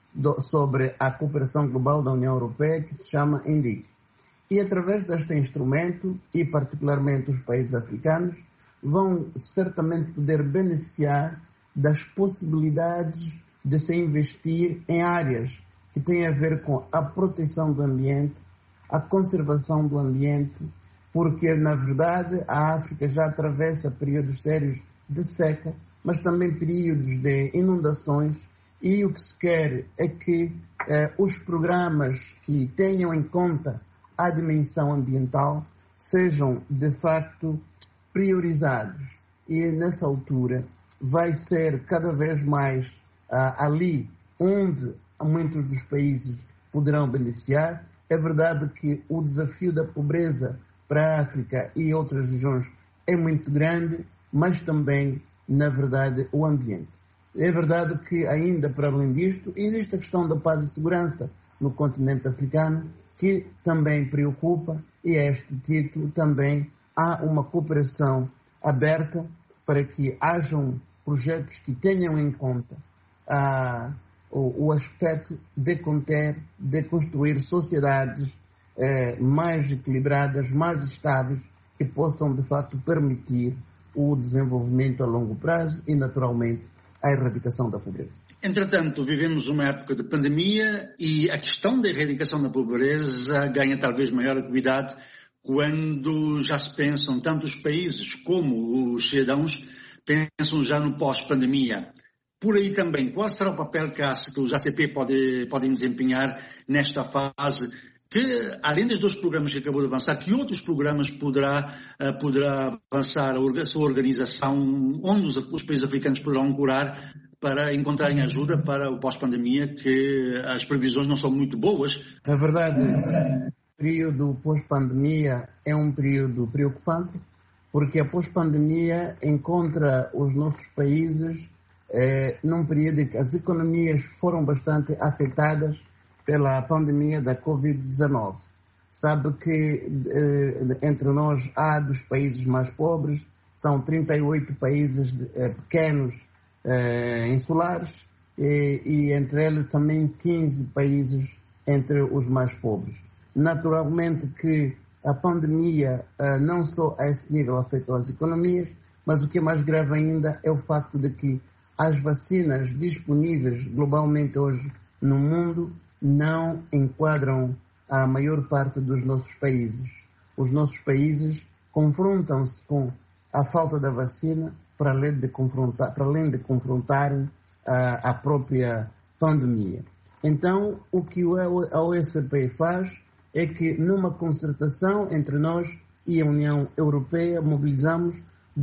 sobre a cooperação global da União Europeia, que se chama INDIC. E através deste instrumento, e particularmente os países africanos, vão certamente poder beneficiar das possibilidades de se investir em áreas que têm a ver com a proteção do ambiente, a conservação do ambiente, porque, na verdade, a África já atravessa períodos sérios de seca, mas também períodos de inundações, e o que se quer é que os programas que tenham em conta a dimensão ambiental sejam, de facto, priorizados. E, nessa altura, vai ser cada vez mais ali onde muitos dos países poderão beneficiar. É verdade que o desafio da pobreza para a África e outras regiões é muito grande, mas também, na verdade, o ambiente. É verdade que ainda, para além disto, existe a questão da paz e segurança no continente africano, que também preocupa, e a este título também há uma cooperação aberta para que hajam projetos que tenham em conta o aspecto de conter, de construir sociedades mais equilibradas, mais estáveis, que possam, de facto, permitir o desenvolvimento a longo prazo e, naturalmente, a erradicação da pobreza.
Entretanto, vivemos uma época de pandemia e a questão da erradicação da pobreza ganha talvez maior acuidade quando já se pensam, tanto os países como os cidadãos, pensam já no pós-pandemia. Por aí também, qual será o papel que os ACP podem desempenhar nesta fase, que, além dos 2 programas que acabou de avançar, que outros programas poderá avançar a sua organização, onde os países africanos poderão curar para encontrarem ajuda para o pós-pandemia, que as previsões não são muito boas?
Na verdade, o período pós-pandemia é um período preocupante, porque a pós-pandemia encontra os nossos países num período em que as economias foram bastante afetadas pela pandemia da Covid-19. Sabe que entre nós há dos países mais pobres, são 38 países pequenos insulares e entre eles também 15 países entre os mais pobres. Naturalmente que a pandemia não só a esse nível afetou as economias, mas o que é mais grave ainda é o facto de que as vacinas disponíveis globalmente hoje no mundo não enquadram a maior parte dos nossos países. Os nossos países confrontam-se com a falta da vacina para além de confrontarem a própria pandemia. Então, o que a OSCP faz é que, numa concertação entre nós e a União Europeia, mobilizamos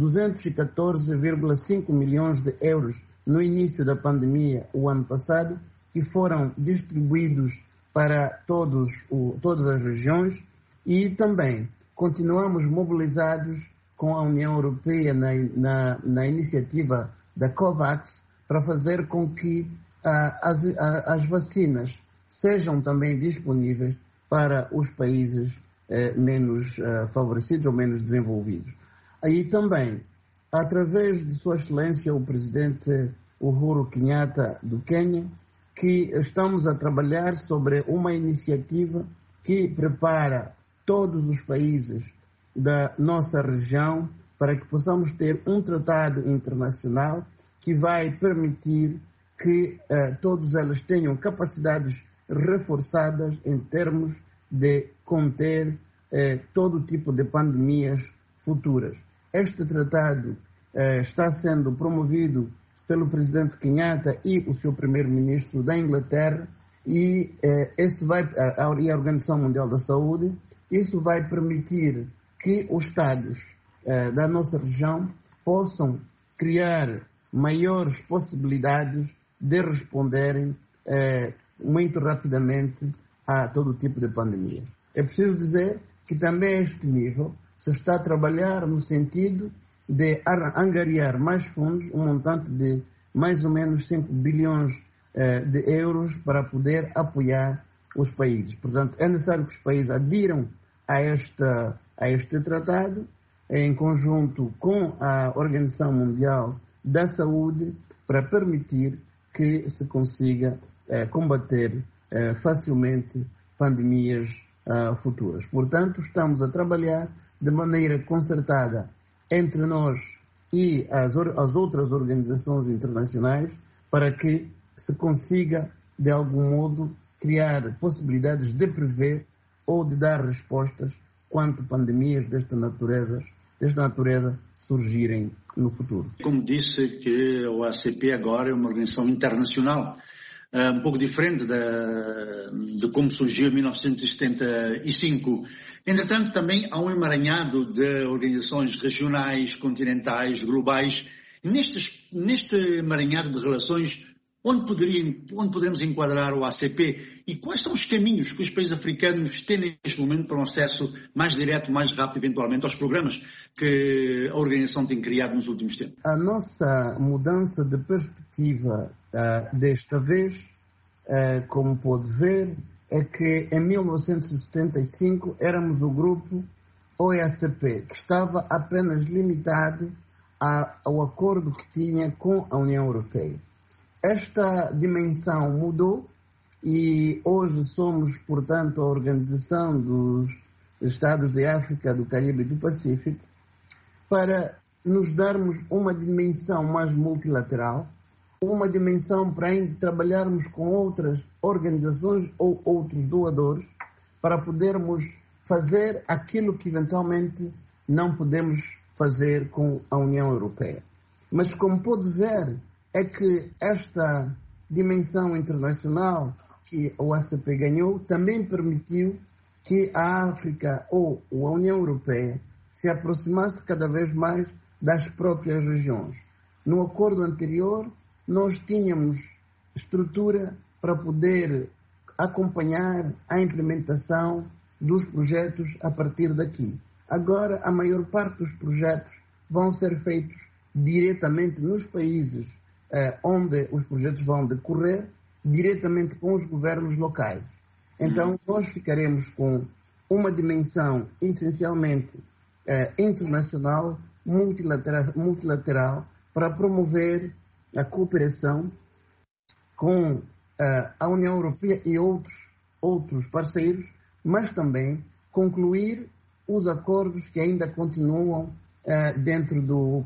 214,5 milhões de euros no início da pandemia, o ano passado, que foram distribuídos para todas as regiões, e também continuamos mobilizados com a União Europeia na iniciativa da COVAX para fazer com que as vacinas sejam também disponíveis para os países menos favorecidos ou menos desenvolvidos. Aí também, através de Sua Excelência o Presidente Uhuru Kenyatta do Quênia, que estamos a trabalhar sobre uma iniciativa que prepara todos os países da nossa região para que possamos ter um tratado internacional que vai permitir que todos eles tenham capacidades reforçadas em termos de conter todo tipo de pandemias futuras. Este tratado está sendo promovido pelo presidente Kenyatta e o seu primeiro-ministro da Inglaterra e a Organização Mundial da Saúde. Isso vai permitir que os Estados da nossa região possam criar maiores possibilidades de responderem muito rapidamente a todo tipo de pandemia. É preciso dizer que também a este nível se está a trabalhar no sentido de angariar mais fundos, um montante de mais ou menos 5 bilhões de euros para poder apoiar os países. Portanto, é necessário que os países adiram a este tratado em conjunto com a Organização Mundial da Saúde para permitir que se consiga combater facilmente pandemias futuras. Portanto, estamos a trabalhar de maneira concertada entre nós e as outras organizações internacionais para que se consiga, de algum modo, criar possibilidades de prever ou de dar respostas quanto pandemias desta natureza surgirem no futuro.
Como disse, que o ACP agora é uma organização internacional, um pouco diferente de como surgiu em 1975. Entretanto, também há um emaranhado de organizações regionais, continentais, globais. Neste emaranhado de relações, onde poderemos enquadrar o ACP e quais são os caminhos que os países africanos têm neste momento para um acesso mais direto, mais rápido, eventualmente, aos programas que a organização tem criado nos últimos tempos?
A nossa mudança de perspectiva desta vez, como pode ver, é que em 1975 éramos o grupo OEACP, que estava apenas limitado ao acordo que tinha com a União Europeia. Esta dimensão mudou e hoje somos, portanto, a Organização dos Estados de África, do Caribe e do Pacífico, para nos darmos uma dimensão mais multilateral, uma dimensão para trabalharmos com outras organizações ou outros doadores para podermos fazer aquilo que eventualmente não podemos fazer com a União Europeia. Mas como pode ver, é que esta dimensão internacional que o ACP ganhou também permitiu que a África ou a União Europeia se aproximasse cada vez mais das próprias regiões. No acordo anterior, nós tínhamos estrutura para poder acompanhar a implementação dos projetos a partir daqui. Agora, a maior parte dos projetos vão ser feitos diretamente nos países onde os projetos vão decorrer diretamente com os governos locais. Então, nós ficaremos com uma dimensão essencialmente internacional, multilateral, para promover a cooperação com a União Europeia e outros parceiros, mas também concluir os acordos que ainda continuam dentro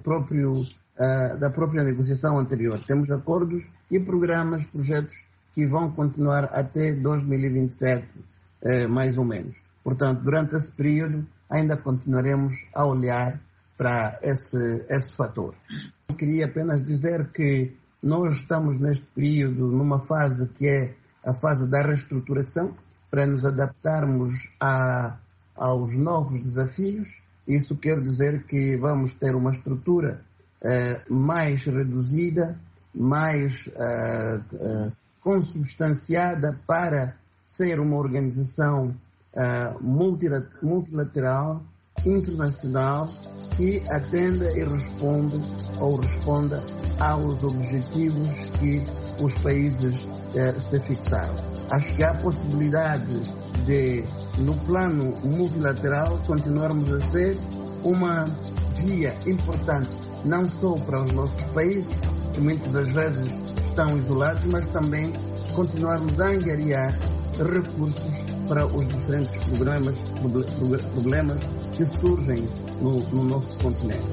da própria negociação anterior. Temos acordos e projetos que vão continuar até 2027, mais ou menos. Portanto, durante esse período, ainda continuaremos a olhar para esse fator. Eu queria apenas dizer que nós estamos neste período numa fase que é a fase da reestruturação, para nos adaptarmos aos novos desafios. Isso quer dizer que vamos ter uma estrutura mais reduzida, mais consubstanciada para ser uma organização multilateral, internacional, que atenda e responda aos objetivos que os países se fixaram. Acho que há possibilidade de, no plano multilateral, continuarmos a ser uma via importante, não só para os nossos países, que muitas das vezes estão isolados, mas também continuarmos a angariar recursos para os diferentes problemas que surgem no nosso continente.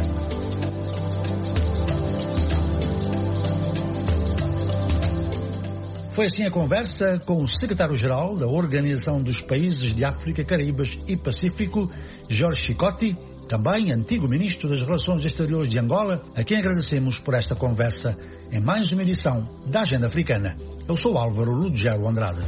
Foi assim a conversa com o secretário-geral da Organização dos Países de África, Caraíbas e Pacífico, Jorge Chicotti, também antigo ministro das Relações Exteriores de Angola, a quem agradecemos por esta conversa em mais uma edição da Agenda Africana. Eu sou Álvaro Lugero Andrade.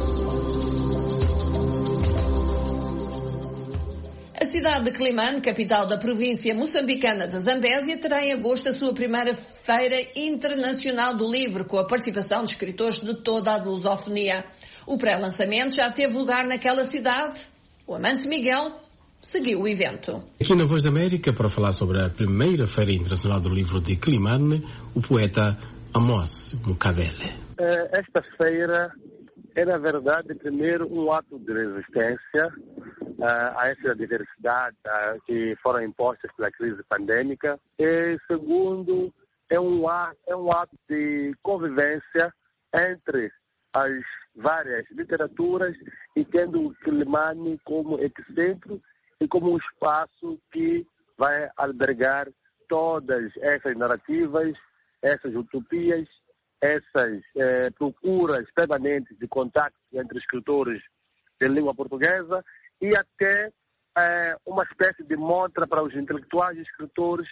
A cidade de Quelimane, capital da província moçambicana de Zambésia, terá em agosto a sua primeira Feira Internacional do Livro, com a participação de escritores de toda a lusofonia. O pré-lançamento já teve lugar naquela cidade. O Amâncio Miguel seguiu o evento.
Aqui na Voz da América, para falar sobre a primeira Feira Internacional do Livro de Quelimane, o poeta Amos Mukabele.
Esta feira é, na verdade, primeiro um ato de resistência a essa diversidade que foram impostas pela crise pandêmica. E, segundo, é um ato de convivência entre as várias literaturas e tendo o Quelimane como epicentro e como um espaço que vai albergar todas essas narrativas, essas utopias, essas procuras permanentes de contato entre escritores de língua portuguesa e até uma espécie de montra para os intelectuais e escritores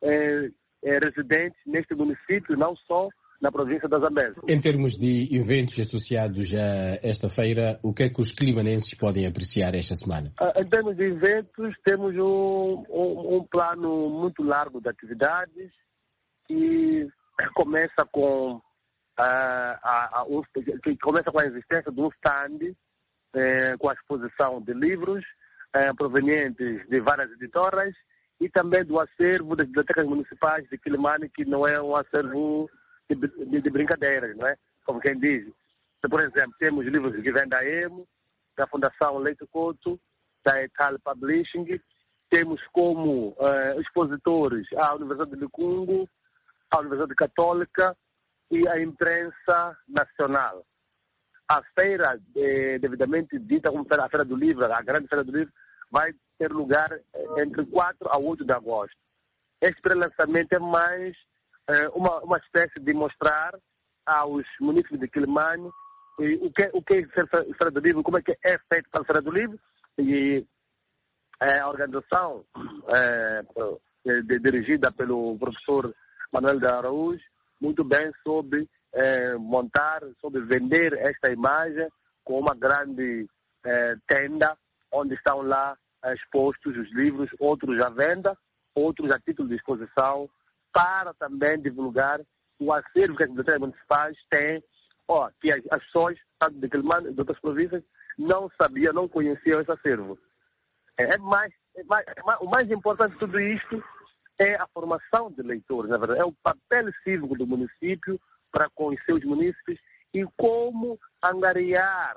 residentes neste município, não só na província da Zambésia.
Em termos de eventos associados a esta feira, o que é que os climanenses podem apreciar esta semana?
Em termos de eventos, temos um plano muito largo de atividades que começa com a existência de um stand com a exposição de livros provenientes de várias editoras e também do acervo das bibliotecas municipais de Quelimane, que não é um acervo de brincadeiras, não é? Como quem diz. Por exemplo, temos livros que vêm da EMO, da Fundação Leite Couto, da Etal Publishing, temos como expositores a Universidade de Licungo, a Universidade Católica e a imprensa nacional. A feira, devidamente dita como a Feira do Livro, a Grande Feira do Livro, vai ter lugar entre 4 a 8 de agosto. Este pré-lançamento é mais uma espécie de mostrar aos munícipes de Quelimane o que é a Feira do Livro, como é que é feito para a Feira do Livro, e a organização dirigida pelo professor Manuel de Araújo, muito bem soube montar, soube vender esta imagem com uma grande tenda, onde estão lá expostos os livros, outros à venda, outros a título de exposição, para também divulgar o acervo que as bibliotecas municipais têm, que as pessoas, tanto de Quelimane e de outras províncias, não sabiam, não conheciam esse acervo. O mais importante de tudo isto é a formação de leitores, na verdade, é o papel cívico do município para com os seus munícipes e como angariar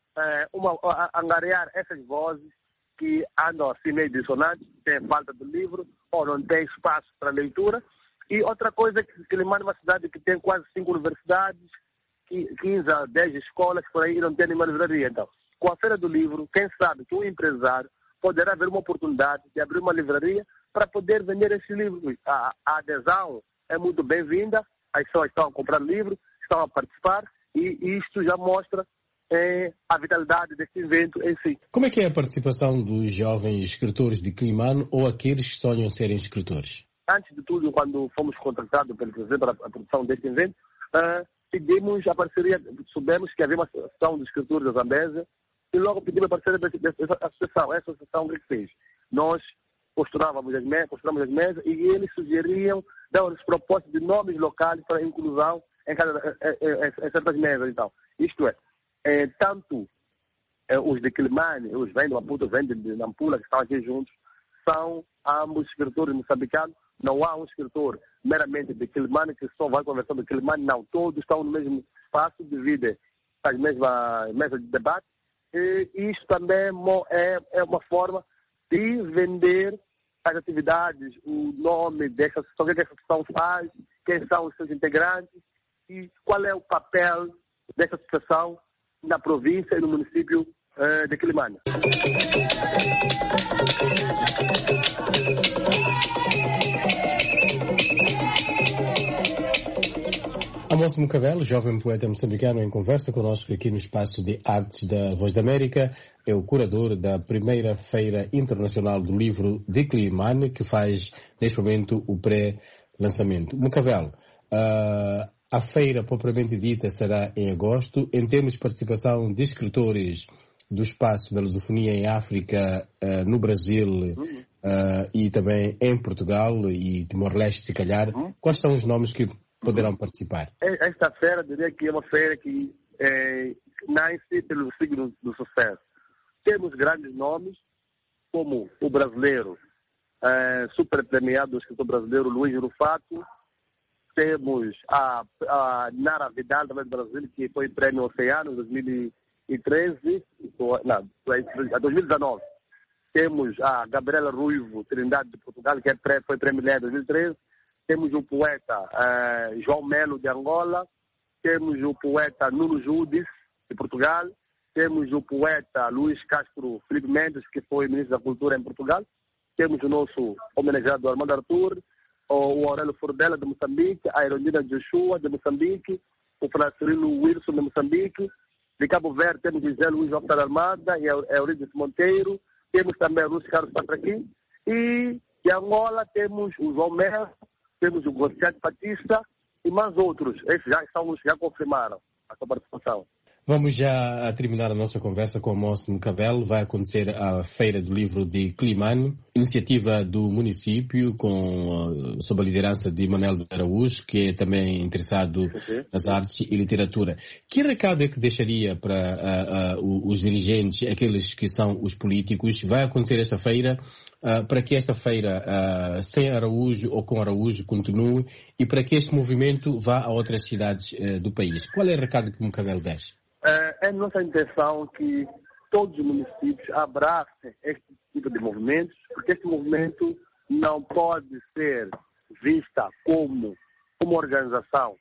essas vozes que andam assim meio dissonantes, têm falta de livro ou não tem espaço para leitura. E outra coisa é que Quilimane é uma cidade que tem quase 5 universidades, 15 a 10 escolas por aí e não tem nenhuma livraria. Então, com a Feira do Livro, quem sabe que um empresário poderá haver uma oportunidade de abrir uma livraria para poder vender esses livros. A adesão é muito bem-vinda, as pessoas estão a comprar livros, estão a participar e isto já mostra a vitalidade deste evento em si.
Como é que é a participação dos jovens escritores de Quilimane ou aqueles que sonham serem escritores?
Antes de tudo, quando fomos contratados pelo presidente para a produção deste evento, pedimos a parceria, soubemos que havia uma associação de escritores da Zambésia e logo pedimos a parceria dessa associação. Essa associação o que fez? Nós posturamos as mesas e eles sugeriam, davam-nos propostas de nomes locais para inclusão em certas mesas. Então, isto é, tanto os de Quilimane, os vêm de Maputo, vêm de Nampula, que estão aqui juntos, são ambos escritores moçambicanos. Não há um escritor meramente de Quilimane que só vai conversar de Quilimane, não. Todos estão no mesmo espaço, dividem as mesmas mesas de debate. E isto também é uma forma de vender as atividades, o nome dessa associação, o que essa associação faz, quem são os seus integrantes e qual é o papel dessa associação na província e no município de Quilimane.
Amos Mucavelo, jovem poeta moçambicano, em conversa conosco aqui no Espaço de Artes da Voz da América, é o curador da primeira Feira Internacional do Livro de Quilimane, que faz, neste momento, o pré-lançamento. Mucavelo, a feira propriamente dita será em agosto. Em termos de participação de escritores do Espaço da Lusofonia em África, no Brasil e também em Portugal e Timor-Leste, se calhar, quais são os nomes que poderão participar?
Esta feira, diria que é uma feira que nasce pelo signo do sucesso. Temos grandes nomes, como o brasileiro, super premiado, o escritor brasileiro Luiz Rufato. Temos a Nara Vidal, também do Brasil, que foi prêmio Oceano em 2013, não, 2019. Temos a Gabriela Ruivo Trindade de Portugal, que foi prêmio Mulher em 2013. Temos o poeta João Melo de Angola. Temos o poeta Nuno Judes de Portugal. Temos o poeta Luís Castro Filipe Mendes, que foi ministro da Cultura em Portugal. Temos o nosso homenageado Armando Arthur, o Aurélio Furdela de Moçambique, a Erondina Joshua de Moçambique, o Francisco Wilson de Moçambique. De Cabo Verde temos José Luís Lopes Armada e Eurídice Monteiro. Temos também o Luís Carlos Patraquim. E de Angola temos o João Melo, temos o Gonçalo Batista e mais outros. Esses já confirmaram a sua participação.
Vamos já terminar a nossa conversa com o Amos Mucavelo. Vai acontecer a Feira do Livro de Quilimane, iniciativa do município sob a liderança de Manuel de Araújo, que é também interessado nas artes e literatura. Que recado é que deixaria para os dirigentes, aqueles que são os políticos? Vai acontecer esta feira para que esta feira, sem Araújo ou com Araújo, continue e para que este movimento vá a outras cidades do país? Qual é o recado que o Mucavelo deixa?
É nossa intenção que todos os municípios abracem este tipo de movimentos, porque este movimento não pode ser vista como uma organização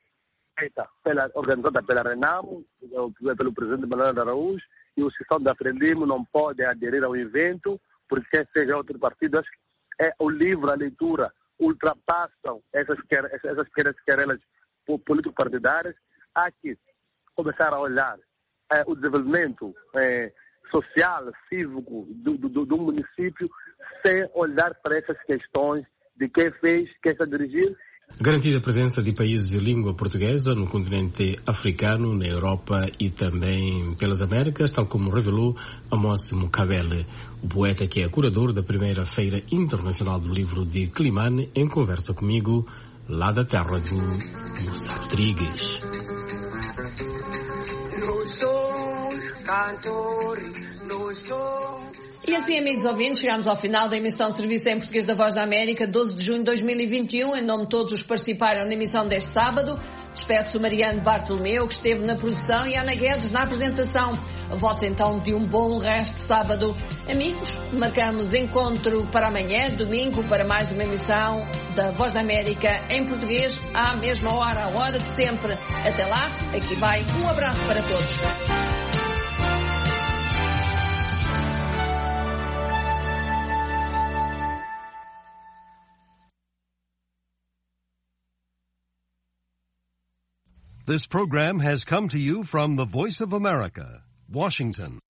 organizada pela Renamo, pelo presidente Manuel de Araújo, e os que são da Frelimo não podem aderir ao evento, porque quer seja outro partido. Acho que o livro, a leitura, ultrapassam essas pequenas querelas político-partidárias. Há que começar a olhar o desenvolvimento social, cívico do município, sem olhar para essas questões de quem fez, quem está a dirigir.
Garantida a presença de países de língua portuguesa no continente africano, na Europa e também pelas Américas, tal como revelou Amos Mucavelo, o poeta que é curador da primeira Feira Internacional do Livro de Quilimane, em conversa comigo, lá da terra do Moça Rodrigues.
E assim, amigos ouvintes, chegamos ao final da emissão de Serviço em Português da Voz da América, 12 de junho de 2021. Em nome de todos os que participaram na emissão deste sábado, despede-se o Mariano Bartolomeu, que esteve na produção, e a Ana Guedes na apresentação. Votos então de um bom resto de sábado. Amigos, marcamos encontro para amanhã, domingo, para mais uma emissão da Voz da América em português, à mesma hora, a hora de sempre. Até lá, aqui vai um abraço para todos.
This program has come to you from the Voice of America, Washington.